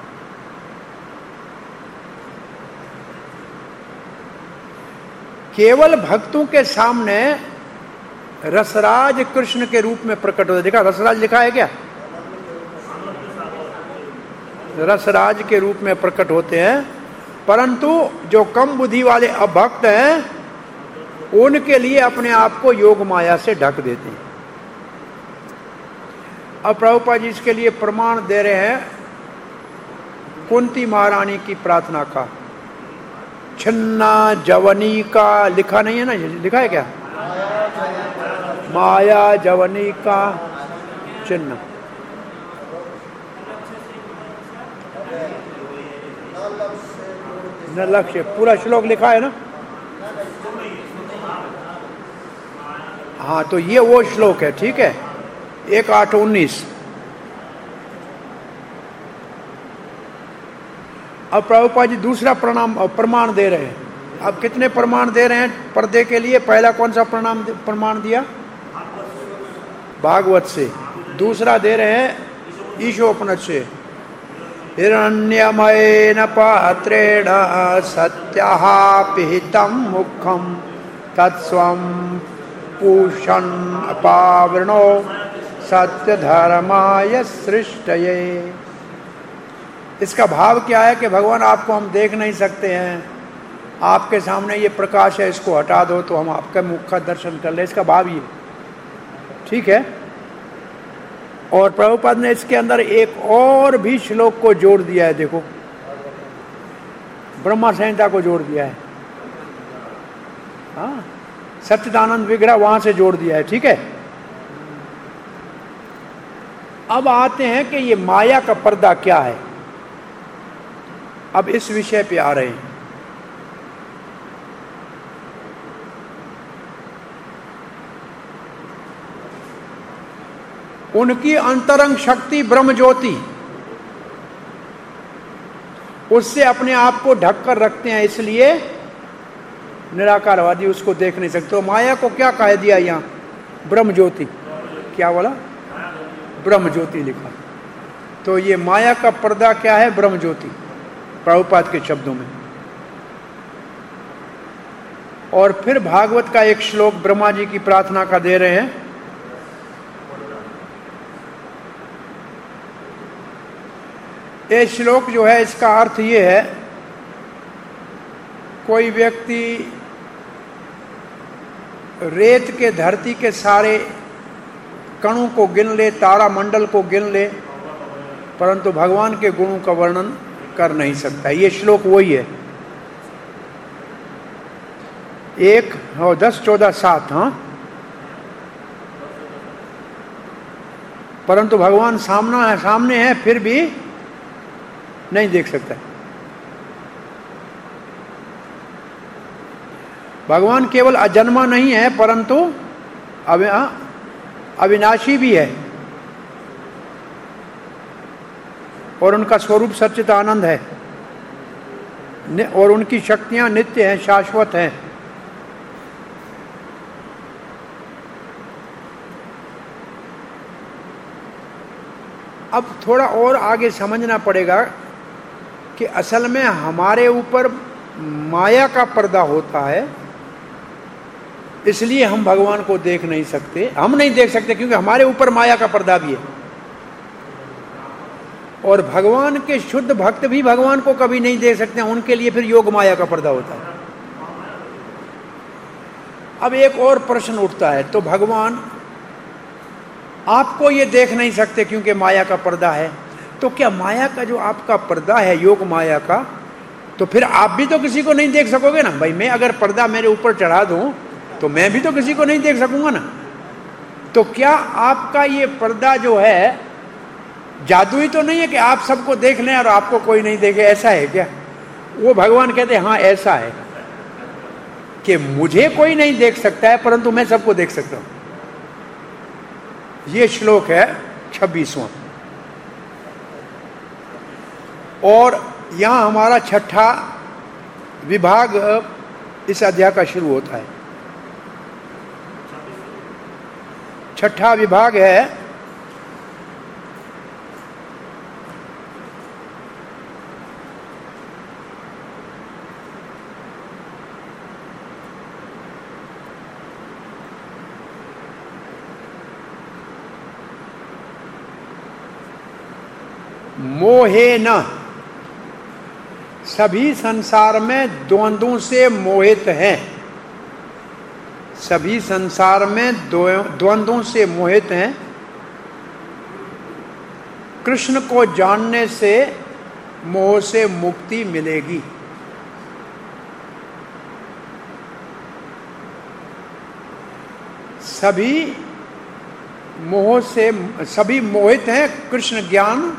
केवल भक्तों के सामने रसराज कृष्ण के रूप में प्रकट होता है। देखा रसराज लिखा है क्या? रसराज के रूप में प्रकट होते हैं, परंतु जो कम बुद्धि वाले अभक्त हैं उनके लिए अपने आप को योग माया से ढक देते हैं। अब प्रभुपाद जी इसके लिए प्रमाण दे रहे हैं कुंती महारानी की प्रार्थना का। छिन्ना जवनी का लिखा नहीं है ना, लिखा है क्या? माया जवनी का चिन्ह। न लक्ष्य पूरा श्लोक लिखा है ना? हाँ, तो ये वो श्लोक है, ठीक है, 1:8-19। अब प्रभुपाद जी दूसरा प्रमाण दे रहे हैं। अब कितने प्रमाण दे रहे हैं पर्दे के लिए? पहला कौन सा प्रमाण दिया? भागवत से। दूसरा दे रहे हैं ईशोपनिषद से। हिरण्यमयेन पात्रेण सत्यः पिहितं मुखं तत्स्वं पूषन् अपावृणो सत्य धर्माय सृष्टये। इसका भाव क्या है कि भगवान आपको हम देख नहीं सकते हैं, आपके सामने ये प्रकाश है, इसको हटा दो तो हम आपके मुख का दर्शन कर ले। इसका भाव ये, ठीक है। और प्रभुपाद ने इसके अंदर एक और भी श्लोक को जोड़ दिया है। देखो, ब्रह्मा संहिता को जोड़ दिया है। हाँ, सच्चिदानंद विग्रह वहां से जोड़ दिया है, ठीक है। अब आते हैं कि ये माया का पर्दा क्या है। अब इस विषय पे आ रहे हैं। उनकी अंतरंग शक्ति ब्रह्म ज्योति, उससे अपने आप को ढक कर रखते हैं, इसलिए निराकारवादी उसको देख नहीं सकते। तो माया को क्या कह दिया यहाँ? ब्रह्म ज्योति। क्या बोला? ब्रह्म ज्योति लिखा। तो ये माया का पर्दा क्या है? ब्रह्म ज्योति, प्रभुपाद के शब्दों में। और फिर भागवत का एक श्लोक ब्रह्मा जी की प्रार्थना का दे रहे हैं। ये श्लोक जो है, इसका अर्थ ये है, कोई व्यक्ति रेत के धरती के सारे कणों को गिन ले, तारा मंडल को गिन ले, परंतु भगवान के गुणों का वर्णन कर नहीं सकता। ये श्लोक वही है। 1, 10, 14, 7। हाँ, परंतु भगवान सामने है, फिर भी नहीं देख सकता। भगवान केवल अजन्मा नहीं है, परंतु अविनाशी भी है, और उनका स्वरूप सच्चिदानंद है, और उनकी शक्तियां नित्य हैं, शाश्वत हैं। अब थोड़ा और आगे समझना पड़ेगा कि असल में हमारे ऊपर माया का पर्दा होता है, इसलिए हम भगवान को देख नहीं सकते। हम नहीं देख सकते क्योंकि हमारे ऊपर माया का पर्दा भी है। और भगवान के शुद्ध भक्त भी भगवान को कभी नहीं देख सकते, उनके लिए फिर योग माया का पर्दा होता है। अब एक और प्रश्न उठता है, तो भगवान आपको ये देख नहीं सकते क्योंकि माया का पर्दा है, तो क्या माया का जो आपका पर्दा है, योग माया का, तो फिर आप भी तो किसी को नहीं देख सकोगे ना भाई। मैं अगर पर्दा मेरे ऊपर चढ़ा दूं तो मैं भी तो किसी को नहीं देख सकूंगा ना। तो क्या आपका ये पर्दा जो है जादुई तो नहीं है कि आप सबको देख लें और आपको कोई नहीं देखे, ऐसा है क्या? वो भगवान कहते हैं हाँ ऐसा है कि मुझे कोई नहीं देख सकता है परंतु मैं सबको देख सकता हूं। ये श्लोक है 26वां और यहां हमारा छठा विभाग इस अध्याय का शुरू होता है। छठा विभाग है मोहे न। सभी संसार में द्वंद्वों से मोहित हैं, सभी संसार में द्वंद्वों से मोहित हैं। कृष्ण को जानने से मोह से मुक्ति मिलेगी। सभी मोह से, सभी मोहित हैं, कृष्ण ज्ञान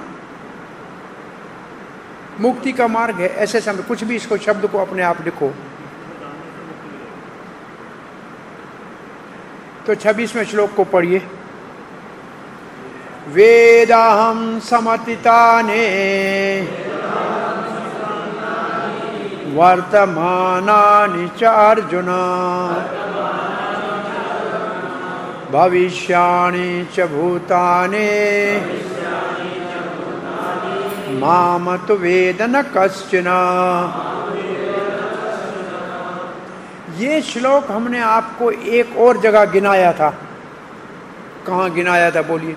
मुक्ति का मार्ग है। ऐसे समझ, कुछ भी इसको शब्द को अपने आप लिखो। तो 26वें श्लोक को पढ़िए। वेदाहं समतिताने वर्तमानानि च अर्जुन भविष्याणि च भूतानि माम तु वेद न कश्चन। ये श्लोक हमने आपको एक और जगह गिनाया था। कहाँ गिनाया था बोलिए?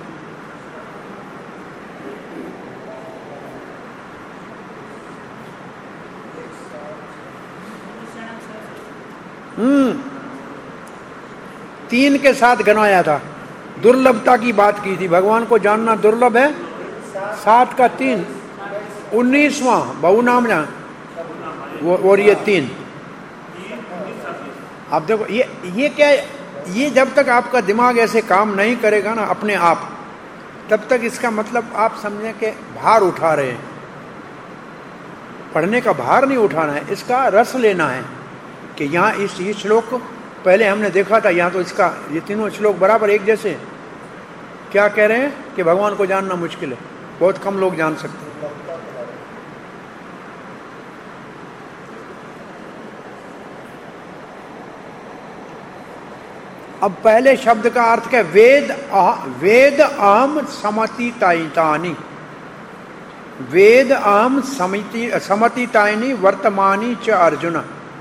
तीन के साथ गिनाया था। दुर्लभता की बात की थी, भगवान को जानना दुर्लभ है। 7 का 3 19वां बहुनाम ना वो, और ये 3। आप देखो ये क्या है? ये जब तक आपका दिमाग ऐसे काम नहीं करेगा ना अपने आप, तब तक इसका मतलब आप समझें कि भार उठा रहे हैं। पढ़ने का भार नहीं उठाना है, इसका रस लेना है कि यहाँ इस ये श्लोक पहले हमने देखा था, यहाँ तो इसका ये तीनों श्लोक बराबर एक जैसे क्या कह रहे हैं कि भगवान को जानना मुश्किल है, बहुत कम लोग जान सकते हैं। अब पहले शब्द का अर्थ क्या? वेद अहम समतितानि, वेद अहम समतितानि वर्तमानी च अर्जुन।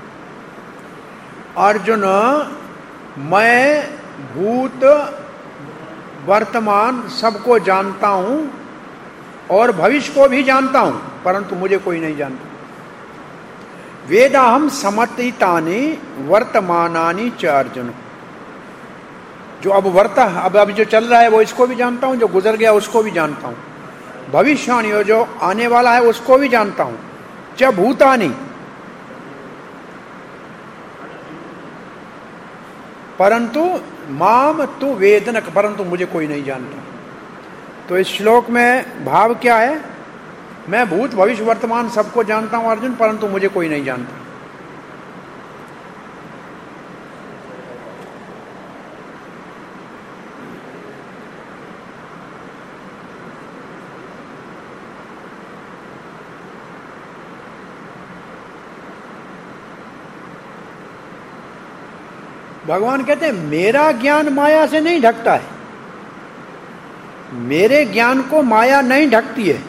अर्जुन, मैं भूत वर्तमान सबको जानता हूं और भविष्य को भी जानता हूं, परंतु मुझे कोई नहीं जानता। वेदाहम समतितानि वर्तमानानि च अर्जुन। जो अब जो चल रहा है वो इसको भी जानता हूं, जो गुजर गया उसको भी जानता हूं, भविष्यवाणी हो जो आने वाला है उसको भी जानता हूं। च भूतानि, परंतु माम तु वेदन, परंतु मुझे कोई नहीं जानता। तो इस श्लोक में भाव क्या है? मैं भूत भविष्य वर्तमान सबको जानता हूं अर्जुन, परंतु मुझे कोई नहीं जानता। भगवान कहते हैं मेरा ज्ञान माया से नहीं ढकता है, मेरे ज्ञान को माया नहीं ढकती है।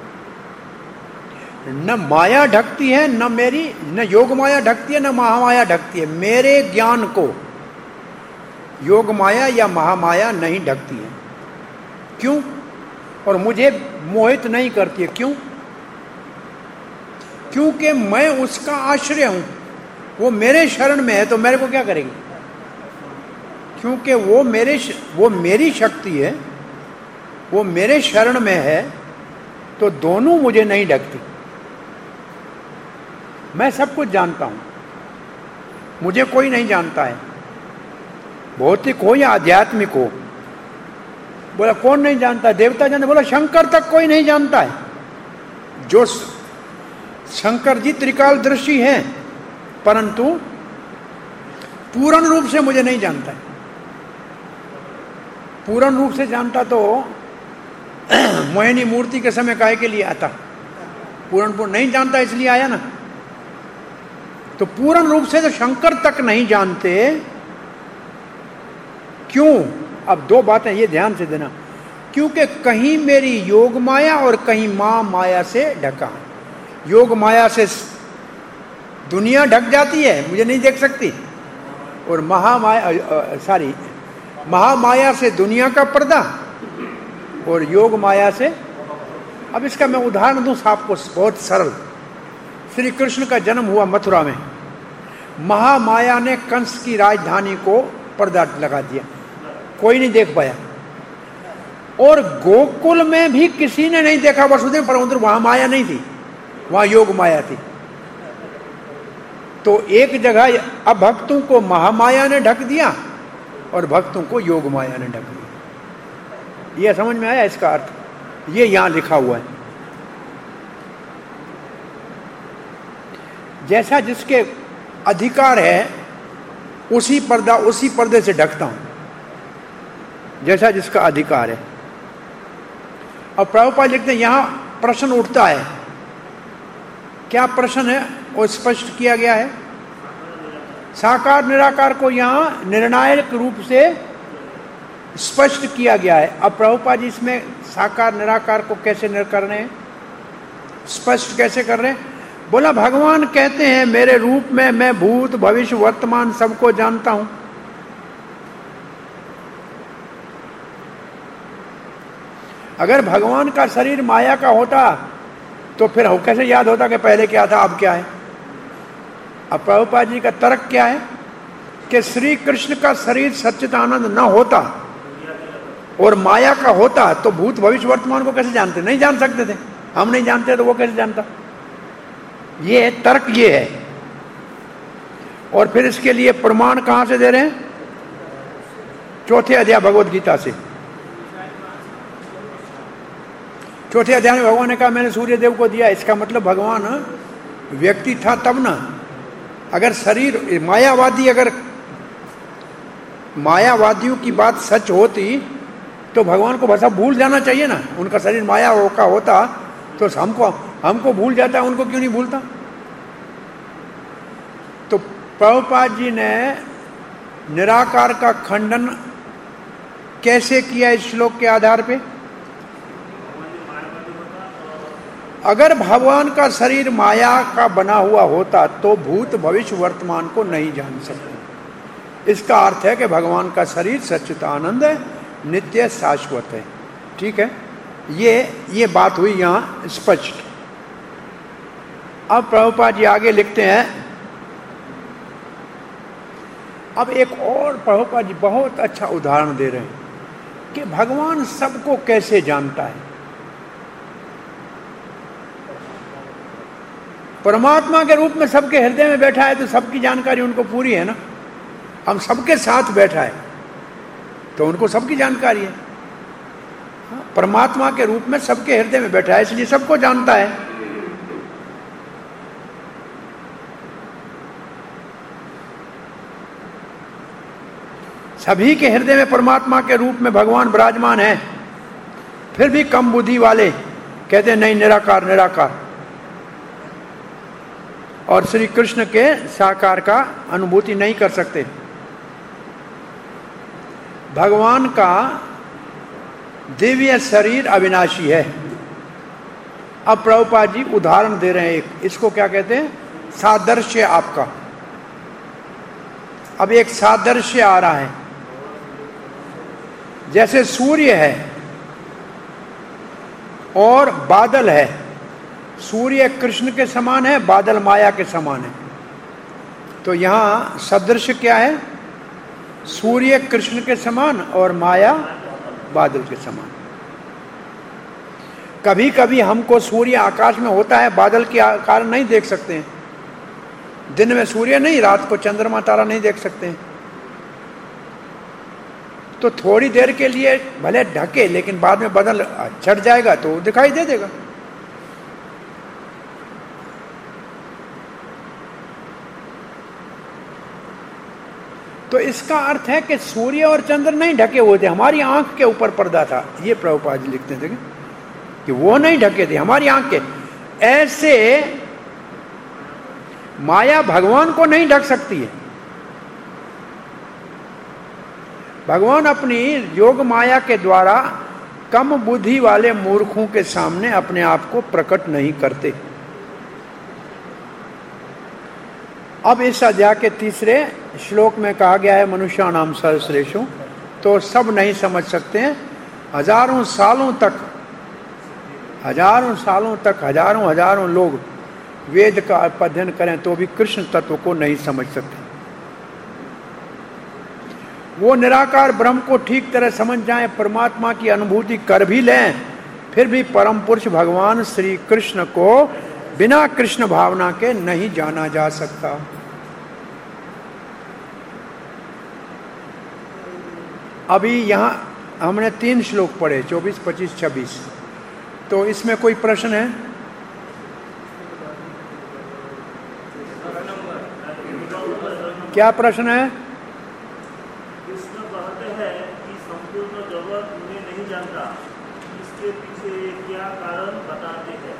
न माया ढकती है, न योग माया ढकती है, न महामाया ढकती है। मेरे ज्ञान को योग माया या महामाया नहीं ढकती है। क्यों? और मुझे मोहित नहीं करती है। क्यों? क्योंकि मैं उसका आश्रय हूं, वो मेरे शरण में है, तो मेरे को क्या करेंगे? क्योंकि वो मेरी शक्ति है, वो मेरे शरण में है, तो दोनों मुझे नहीं ढकती। मैं सब कुछ जानता हूं, मुझे कोई नहीं जानता है, भौतिक हो या आध्यात्मिक हो। बोला कौन नहीं जानता है? देवता जानते। बोला शंकर तक कोई नहीं जानता है। जो शंकर जी त्रिकालदर्शी हैं, परंतु पूर्ण रूप से मुझे नहीं जानता है। पूर्ण रूप से जानता तो मोहिनी मूर्ति के समय काहे के लिए आता? पूर्ण नहीं जानता इसलिए आया ना। तो पूर्ण रूप से तो शंकर तक नहीं जानते। क्यों? अब दो बातें ये ध्यान से देना। क्योंकि कहीं मेरी योग माया और कहीं मां माया से ढका। योग माया से दुनिया ढक जाती है, मुझे नहीं देख सकती, और महामाया से दुनिया का पर्दा, और योग माया से। अब इसका मैं उदाहरण दूं आपको, बहुत सरल। श्री कृष्ण का जन्म हुआ मथुरा में। महामाया ने कंस की राजधानी को पर्दा लगा दिया, कोई नहीं देख पाया। और गोकुल में भी किसी ने नहीं देखा वसुदेव, परंतु वहां माया नहीं थी, वहां योग माया थी। तो एक जगह अब भक्तों को महामाया ने ढक दिया और भक्तों को योग माया ने ढक दिया। यह समझ में आया इसका अर्थ? ये यहां लिखा हुआ है। जैसा जिसके अधिकार है उसी पर्दे से ढकता हूं, जैसा जिसका अधिकार है। और प्रभुपाद लिखते हैं, यहां प्रश्न उठता है। क्या प्रश्न है? वो स्पष्ट किया गया है। साकार निराकार को यहां निर्णायक रूप से स्पष्ट किया गया है। अब प्रभुपाद जी इसमें साकार निराकार को कैसे कर रहे हैं, स्पष्ट कैसे कर रहे हैं? बोला भगवान कहते हैं मेरे रूप में मैं भूत भविष्य वर्तमान सबको जानता हूं। अगर भगवान का शरीर माया का होता तो फिर हो कैसे याद होता कि पहले क्या था अब क्या है? अब प्रभुपाद जी का तर्क क्या है कि श्री कृष्ण का शरीर सच्चिदानंद न होता और माया का होता तो भूत भविष्य वर्तमान को कैसे जानते? नहीं जान सकते थे। हम नहीं जानते तो वो कैसे जानता? ये तर्क ये है। और फिर इसके लिए प्रमाण कहां से दे रहे हैं? चौथे अध्याय भगवद गीता से। चौथे अध्याय में भगवान ने कहा मैंने सूर्य देव को दिया। इसका मतलब भगवान व्यक्ति था तब ना। अगर शरीर मायावादियों की बात सच होती तो भगवान को बस भूल जाना चाहिए ना। उनका शरीर माया का होता तो हमको भूल जाता, उनको क्यों नहीं भूलता? तो प्रभुपाद जी ने निराकार का खंडन कैसे किया इस श्लोक के आधार पे? अगर भगवान का शरीर माया का बना हुआ होता तो भूत भविष्य वर्तमान को नहीं जान सकते। इसका अर्थ है कि भगवान का शरीर सच्चिदानंद है, नित्य शाश्वत है। ठीक है, ये बात हुई यहां स्पष्ट। अब प्रभुपाद जी आगे लिखते हैं। अब एक और प्रभुपाद जी बहुत अच्छा उदाहरण दे रहे हैं कि भगवान सबको कैसे जानता है। परमात्मा के रूप में सबके हृदय में बैठा है तो सबकी जानकारी उनको पूरी है ना। हम सबके साथ बैठा है तो उनको सबकी जानकारी है। परमात्मा के रूप में सबके हृदय में बैठा है इसलिए सबको जानता है। सभी के हृदय में परमात्मा के रूप में भगवान विराजमान है। फिर भी कम बुद्धि वाले कहते हैं नहीं निराकार निराकार, और श्री कृष्ण के साकार का अनुभूति नहीं कर सकते। भगवान का दिव्य शरीर अविनाशी है। अब प्रभुपाद जी उदाहरण दे रहे हैं एक, इसको क्या कहते हैं? सादृश्य आपका। अब एक सादृश्य आ रहा है। जैसे सूर्य है और बादल है। सूर्य कृष्ण के समान है, बादल माया के समान है। तो यहां सदृश्य क्या है? सूर्य कृष्ण के समान और माया बादल के समान। कभी कभी हमको सूर्य आकाश में होता है, बादल के कारण नहीं देख सकते हैं। दिन में सूर्य नहीं, रात को चंद्रमा तारा नहीं देख सकते हैं। तो थोड़ी देर के लिए भले ढके, लेकिन बाद में बदल छट जाएगा तो दिखाई दे देगा। तो इसका अर्थ है कि सूर्य और चंद्र नहीं ढके हुए थे, हमारी आंख के ऊपर पर्दा था। ये प्रभुपाद जी लिखते थे कि वो नहीं ढके थे, हमारी आंख के। ऐसे माया भगवान को नहीं ढक सकती है। भगवान अपनी योग माया के द्वारा कम बुद्धि वाले मूर्खों के सामने अपने आप को प्रकट नहीं करते। अब इस अध्याय के तीसरे श्लोक में कहा गया है मनुष्याणाम सहस्रेषु, तो सब नहीं समझ सकते हैं। हजारों सालों तक हजारों लोग वेद का अध्ययन करें तो भी कृष्ण तत्व को नहीं समझ सकते। वो निराकार ब्रह्म को ठीक तरह समझ जाएं, परमात्मा की अनुभूति कर भी लें, फिर भी परम पुरुष भगवान श्री कृष्ण को बिना कृष्ण भावना के नहीं जाना जा सकता। अभी यहां हमने 3 श्लोक पढ़े, 24, 25, 26। तो इसमें कोई प्रश्न है? क्या प्रश्न है? कृष्ण कहते हैं कि संपूर्ण जगत उन्हें नहीं जानता, इसके पीछे क्या कारण बताते हैं?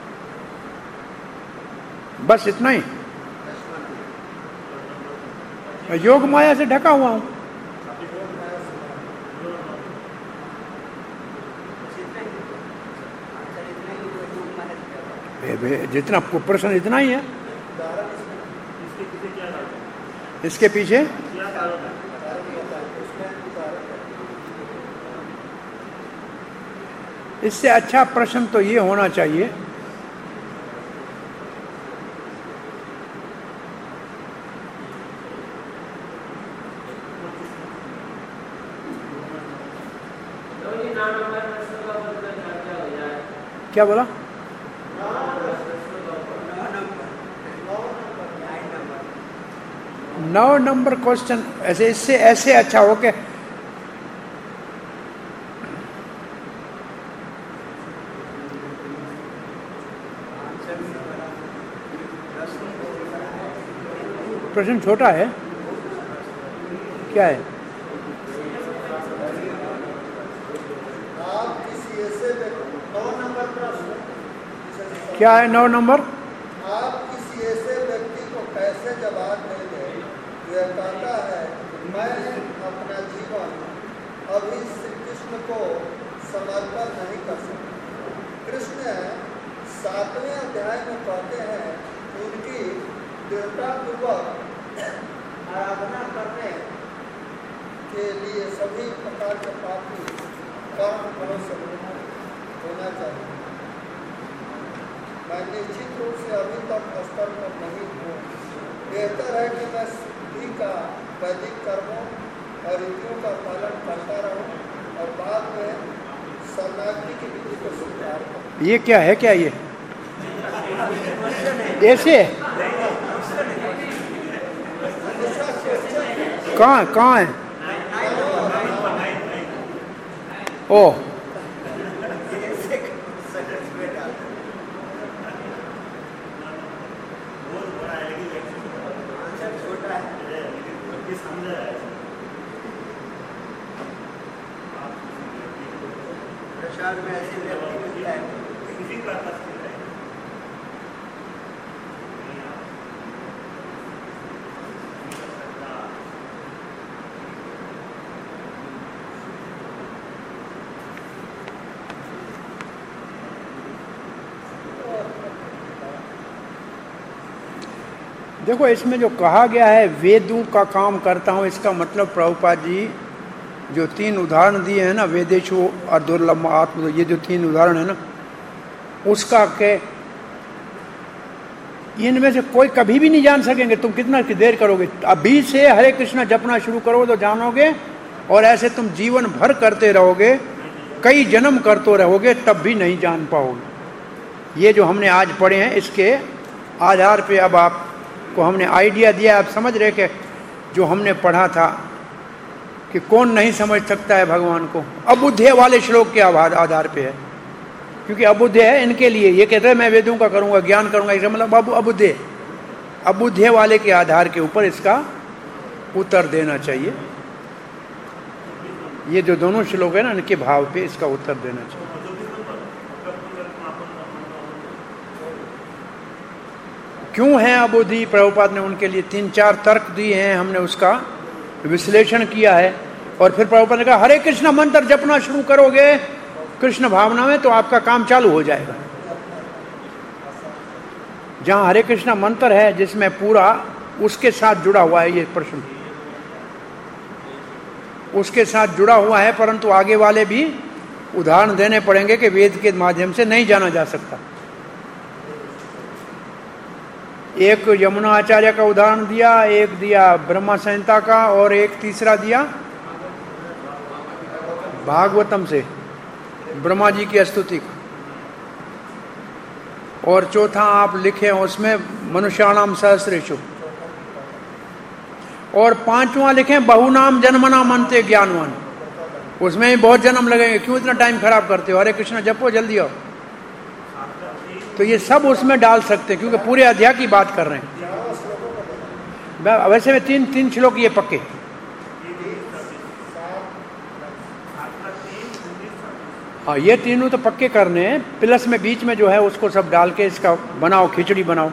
बस इतना ही। मैं योग माया से ढका हुआ हूं। जितना प्रश्न इतना ही है। इसके पीछे इससे अच्छा प्रश्न तो ये होना चाहिए क्या बोला? 9 नंबर क्वेश्चन ऐसे, इससे ऐसे अच्छा हो के प्रश्न छोटा है। क्या है? क्या है 9 नंबर? आप किसी ऐसे व्यक्ति को कैसे जवाब देंगे जो कहता है मैं अपना जीवन अभी श्री कृष्ण को समर्पण नहीं कर सकता? कृष्ण 7वें अध्याय में कहते हैं उनकी दृढ़तापूर्वक आराधना करने के लिए सभी प्रकार के पापी कर्म भरोसे होना चाहिए। मैं निश्चित रूप से अभी तक स्तर पर नहीं हूँ। बेहतर है कि मैं शुद्धि का वैदिक कर्मों और रीतियों का पालन करता रहूँ और बाद में शरणागति की विधि को स्वीकार करूँ। ये क्या है? क्या ये ऐसे कहाँ है? ओह, में ऐसे व्यक्ति मिलता है किसी का देखो इसमें जो कहा गया है वेदों का काम करता हूँ, इसका मतलब प्रभुपाद जी जो 3 उदाहरण दिए हैं ना, वेदेशु और दुर्लभ आत्म, ये जो 3 उदाहरण है ना, उसका के इनमें से कोई कभी भी नहीं जान सकेंगे। तुम कितना देर करोगे, अभी से हरे कृष्णा जपना शुरू करो तो जानोगे, और ऐसे तुम जीवन भर करते रहोगे, कई जन्म करते रहोगे, तब भी नहीं जान पाओगे। ये जो हमने आज पढ़े हैं इसके आधार पे अब आपको हमने आइडिया दिया, आप समझ रहे कि जो हमने पढ़ा था कि कौन नहीं समझ सकता है भगवान को। अबुद्धे वाले श्लोक के आधार पे है, क्योंकि अबुद्धे है इनके लिए। ये कहते हैं मैं वेदों का करूंगा, ज्ञान करूंगा, इसका मतलब अबुद्धे वाले के आधार के ऊपर इसका उत्तर देना चाहिए। ये जो दोनों श्लोक है ना, इनके भाव पे इसका उत्तर देना चाहिए। क्यों है अबुद्धि? प्रभुपाद ने उनके लिए 3-4 तर्क दिए हैं, हमने उसका विश्लेषण किया है। और फिर प्रभुपाद ने कहा हरे कृष्ण मंत्र जपना शुरू करोगे कृष्ण भावना में तो आपका काम चालू हो जाएगा। जहां हरे कृष्ण मंत्र है जिसमें पूरा उसके साथ जुड़ा हुआ है, ये प्रश्न उसके साथ जुड़ा हुआ है, परंतु आगे वाले भी उदाहरण देने पड़ेंगे कि वेद के माध्यम से नहीं जाना जा सकता। एक यमुना आचार्य का उदाहरण दिया, एक दिया ब्रह्मा संहिता का, और एक तीसरा दिया भागवतम से ब्रह्मा जी की स्तुति का, और चौथा आप लिखे उसमें मनुष्याणाम सहस्रेषु, और 5वां लिखे बहुनाम जन्मनाम अंते ज्ञानवान। उसमें ही बहुत जन्म लगेंगे, क्यों इतना टाइम खराब करते हो, हरे कृष्ण जपो जल्दी आओ। तो ये सब उसमें डाल सकते हैं, क्योंकि पूरे अध्याय की बात कर रहे हैं। वैसे में 3 श्लोक ये पक्के। हाँ, ये तीनों तो पक्के करने हैं, प्लस में बीच में जो है उसको सब डाल के इसका बनाओ, खिचड़ी बनाओ।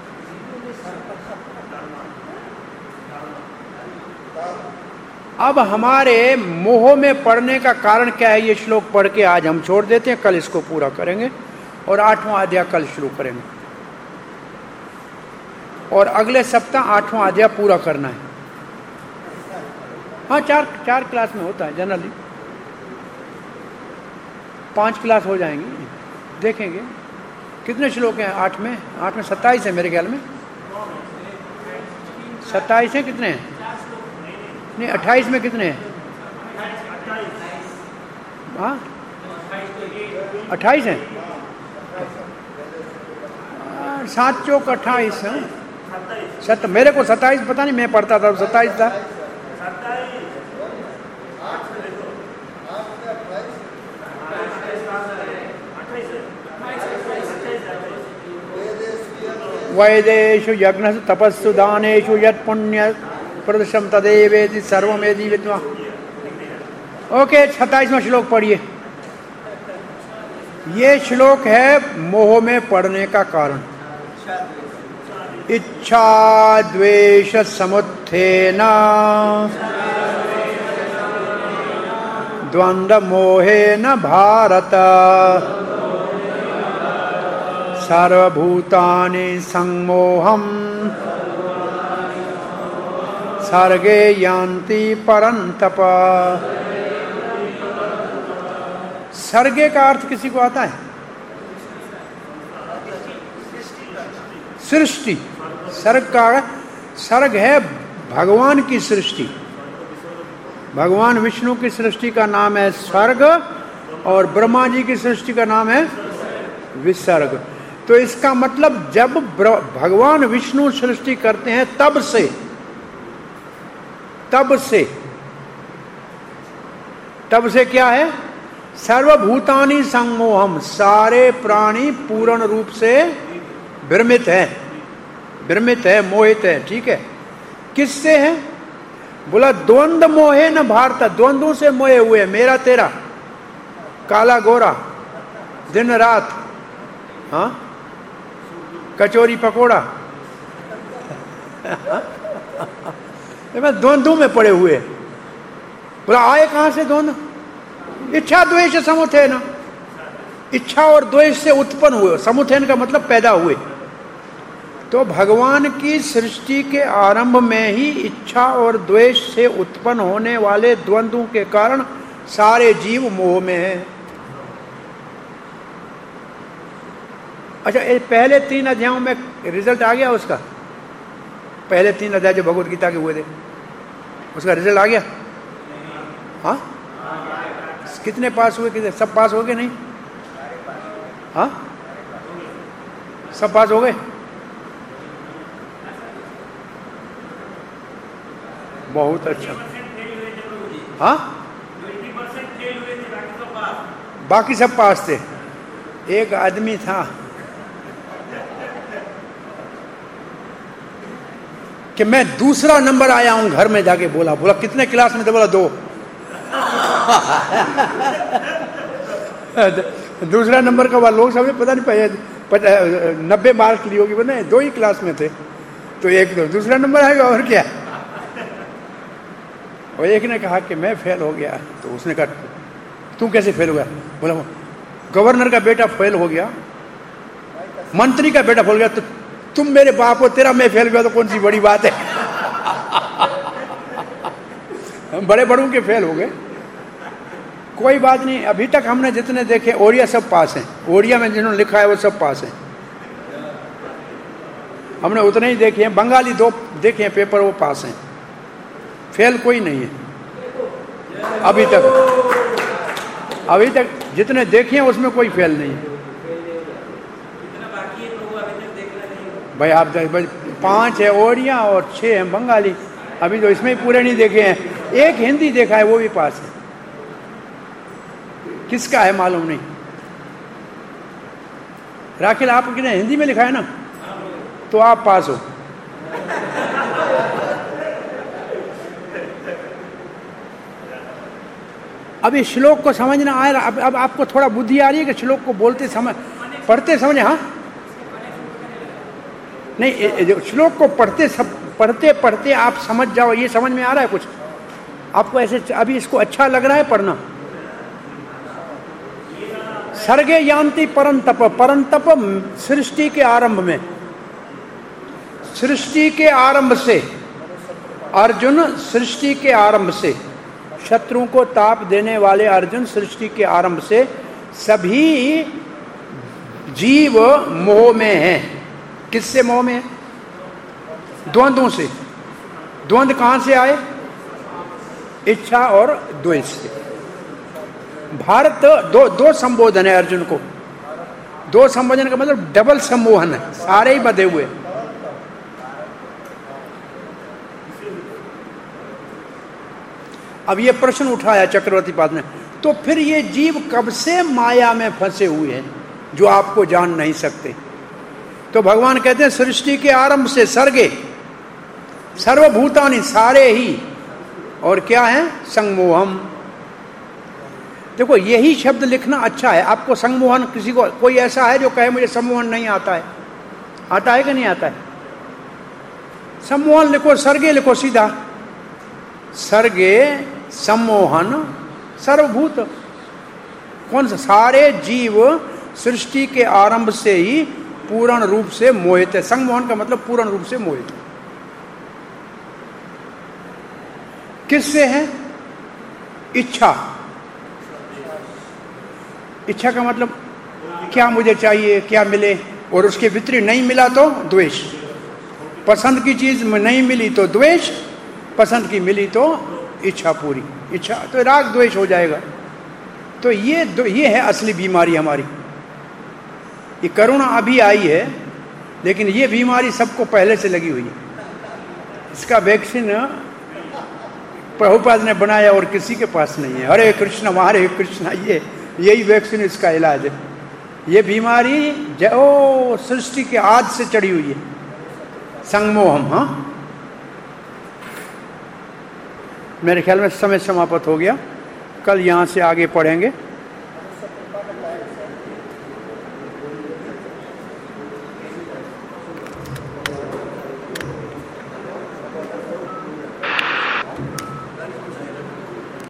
अब हमारे मोह में पड़ने का कारण क्या है, ये श्लोक पढ़ के आज हम छोड़ देते हैं, कल इसको पूरा करेंगे और 8वां अध्याय कल शुरू करेंगे, और अगले सप्ताह 8वां अध्याय पूरा करना है। हाँ, 4 क्लास में होता है जनरली, 5 क्लास हो जाएंगी, देखेंगे कितने श्लोक हैं 8 में 27 है मेरे ख्याल में। 27 है, कितने हैं? नहीं, 28 में कितने हैं? हाँ, 28 हैं। 7 चौक 28 है। मेरे को 27 पता नहीं, मैं पढ़ता था 27 था। वैदेषु यज्ञसु तपस्सु दानेषु यत् पुण्य प्रदर्शम तदेवेति सर्वमेदि विद्वा। ओके, 27वां श्लोक पढ़िए। ये श्लोक है मोह में पड़ने का कारण। इच्छा द्वेष समुत्थेन द्वंद्व मोहेन भारत सर्वभूतानि संमोहम् सर्गे यान्ति परन्तप। सर्गे का अर्थ किसी को आता है? सृष्टि। सर्ग है भगवान की सृष्टि। भगवान विष्णु की सृष्टि का नाम है स्वर्ग, और ब्रह्मा जी की सृष्टि का नाम है विसर्ग। तो इसका मतलब जब भगवान विष्णु सृष्टि करते हैं तब से क्या है? सर्वभूतानि संमोहम, सारे प्राणी पूर्ण रूप से भ्रमित है, मोहित है। ठीक है, किससे है? बोला द्वंद्व मोहे न भारत, द्वंद्वों से मोहे हुए, मेरा तेरा, काला गोरा, दिन रात, हाँ, कचौरी पकोड़ा, द्वंद्व में पड़े हुए। बोला आए कहां से द्वंद्व? इच्छा द्वेष समुत्थेन, इच्छा और द्वेष से उत्पन्न हुए। समुत्थेन का मतलब पैदा हुए। तो भगवान की सृष्टि के आरंभ में ही इच्छा और द्वेष से उत्पन्न होने वाले द्वंद्वों के कारण सारे जीव मोह में हैं। अच्छा, पहले 3 अध्यायों में रिजल्ट आ गया उसका? पहले 3 अध्याय जो भगवत गीता के हुए थे, उसका रिजल्ट आ गया? हाँ, कितने पास हुए? कितने? सब पास हो गए? नहीं, हाँ, सब पास हो गए। बहुत अच्छा। हाँ, 20% फेल हुए थे, बाकी सब पास। बाकी सब पास थे। एक आदमी था कि मैं दूसरा नंबर आया हूं, घर में जाके बोला कितने क्लास में थे? बोला 2। दूसरा नंबर का लोग सब पता नहीं 90 मार्क ली होगी, बोले 2 ही क्लास में थे, तो एक दूसरा नंबर आएगा और क्या। और एक ने कहा कि मैं फेल हो गया, तो उसने कहा तू कैसे फेल हो गया? बोला गवर्नर का बेटा फेल हो गया, मंत्री का बेटा फेल हो गया, तो तुम मेरे बाप हो, तेरा मैं फेल गया तो कौन सी बड़ी बात है। बड़े बड़ों के फेल हो गए, कोई बात नहीं। अभी तक हमने जितने देखे ओडिया सब पास हैं, ओडिया में जिन्होंने लिखा है वो सब पास हैं। हमने उतने ही देखे हैं, बंगाली 2 देखे हैं पेपर, वो पास हैं, फेल कोई नहीं है अभी तक जितने देखे हैं उसमें कोई फेल नहीं है। भाई आप 5 है ओडिया और 6 है बंगाली, अभी तो इसमें ही पूरे नहीं देखे हैं। एक हिंदी देखा है, वो भी पास है, किसका है मालूम नहीं। राखिल आपने हिंदी में लिखा है ना, तो आप पास हो। अब ये श्लोक को समझना आ रहा, अब आपको थोड़ा बुद्धि आ रही है कि श्लोक को बोलते समय पढ़ते समझे? हाँ नहीं, जो श्लोक को पढ़ते आप समझ जाओ, ये समझ में आ रहा है कुछ आपको? ऐसे अभी इसको अच्छा लग रहा है पढ़ना? सर्गे यान्ति परंतप, परंतप सृष्टि के आरंभ में, सृष्टि के आरंभ से अर्जुन, सृष्टि के आरंभ से शत्रुओं को ताप देने वाले अर्जुन, सृष्टि के आरंभ से सभी जीव मोह में हैं। किससे मोह में है? द्वंद्वों से। द्वंद्व कहां से आए? इच्छा और द्वेष से। भारत दो संबोधन है अर्जुन को। 2 संबोधन का मतलब डबल सम्मोहन है, सारे ही बधे हुए। अब ये प्रश्न उठाया चक्रवर्ती पाद ने, तो फिर ये जीव कब से माया में फंसे हुए हैं जो आपको जान नहीं सकते? तो भगवान कहते हैं सृष्टि के आरंभ से, सर्गे सर्वभूतानि, सारे ही, और क्या है? संगमोहम। देखो यही शब्द लिखना अच्छा है आपको। संगमोहन किसी को, कोई ऐसा है जो कहे मुझे सम्मोहन नहीं आता है? आता है कि नहीं आता है? सम्मोहन लिखो, सर्गे लिखो सीधा, सर्गे सम्मोहन सर्वभूत। कौन सा? सारे जीव सृष्टि के आरंभ से ही पूर्ण रूप से मोहित है। संगमोहन का मतलब पूर्ण रूप से मोहित। किससे है? इच्छा। इच्छा का मतलब क्या मुझे चाहिए, क्या मिले, और उसके विपरीत नहीं मिला तो द्वेष। पसंद की चीज में नहीं मिली तो द्वेष, पसंद की मिली तो इच्छा पूरी। इच्छा तो राग द्वेष हो जाएगा। तो ये है असली बीमारी हमारी। ये करुणा अभी आई है, लेकिन ये बीमारी सबको पहले से लगी हुई है। इसका वैक्सीन प्रभुपाद ने बनाया और किसी के पास नहीं है। हरे कृष्णा, यही वैक्सीन इसका इलाज है। ये बीमारी जो सृष्टि के आद से चढ़ी हुई है, संगमोहम। हाँ, मेरे ख्याल में समय समाप्त हो गया। कल यहाँ से आगे पढ़ेंगे।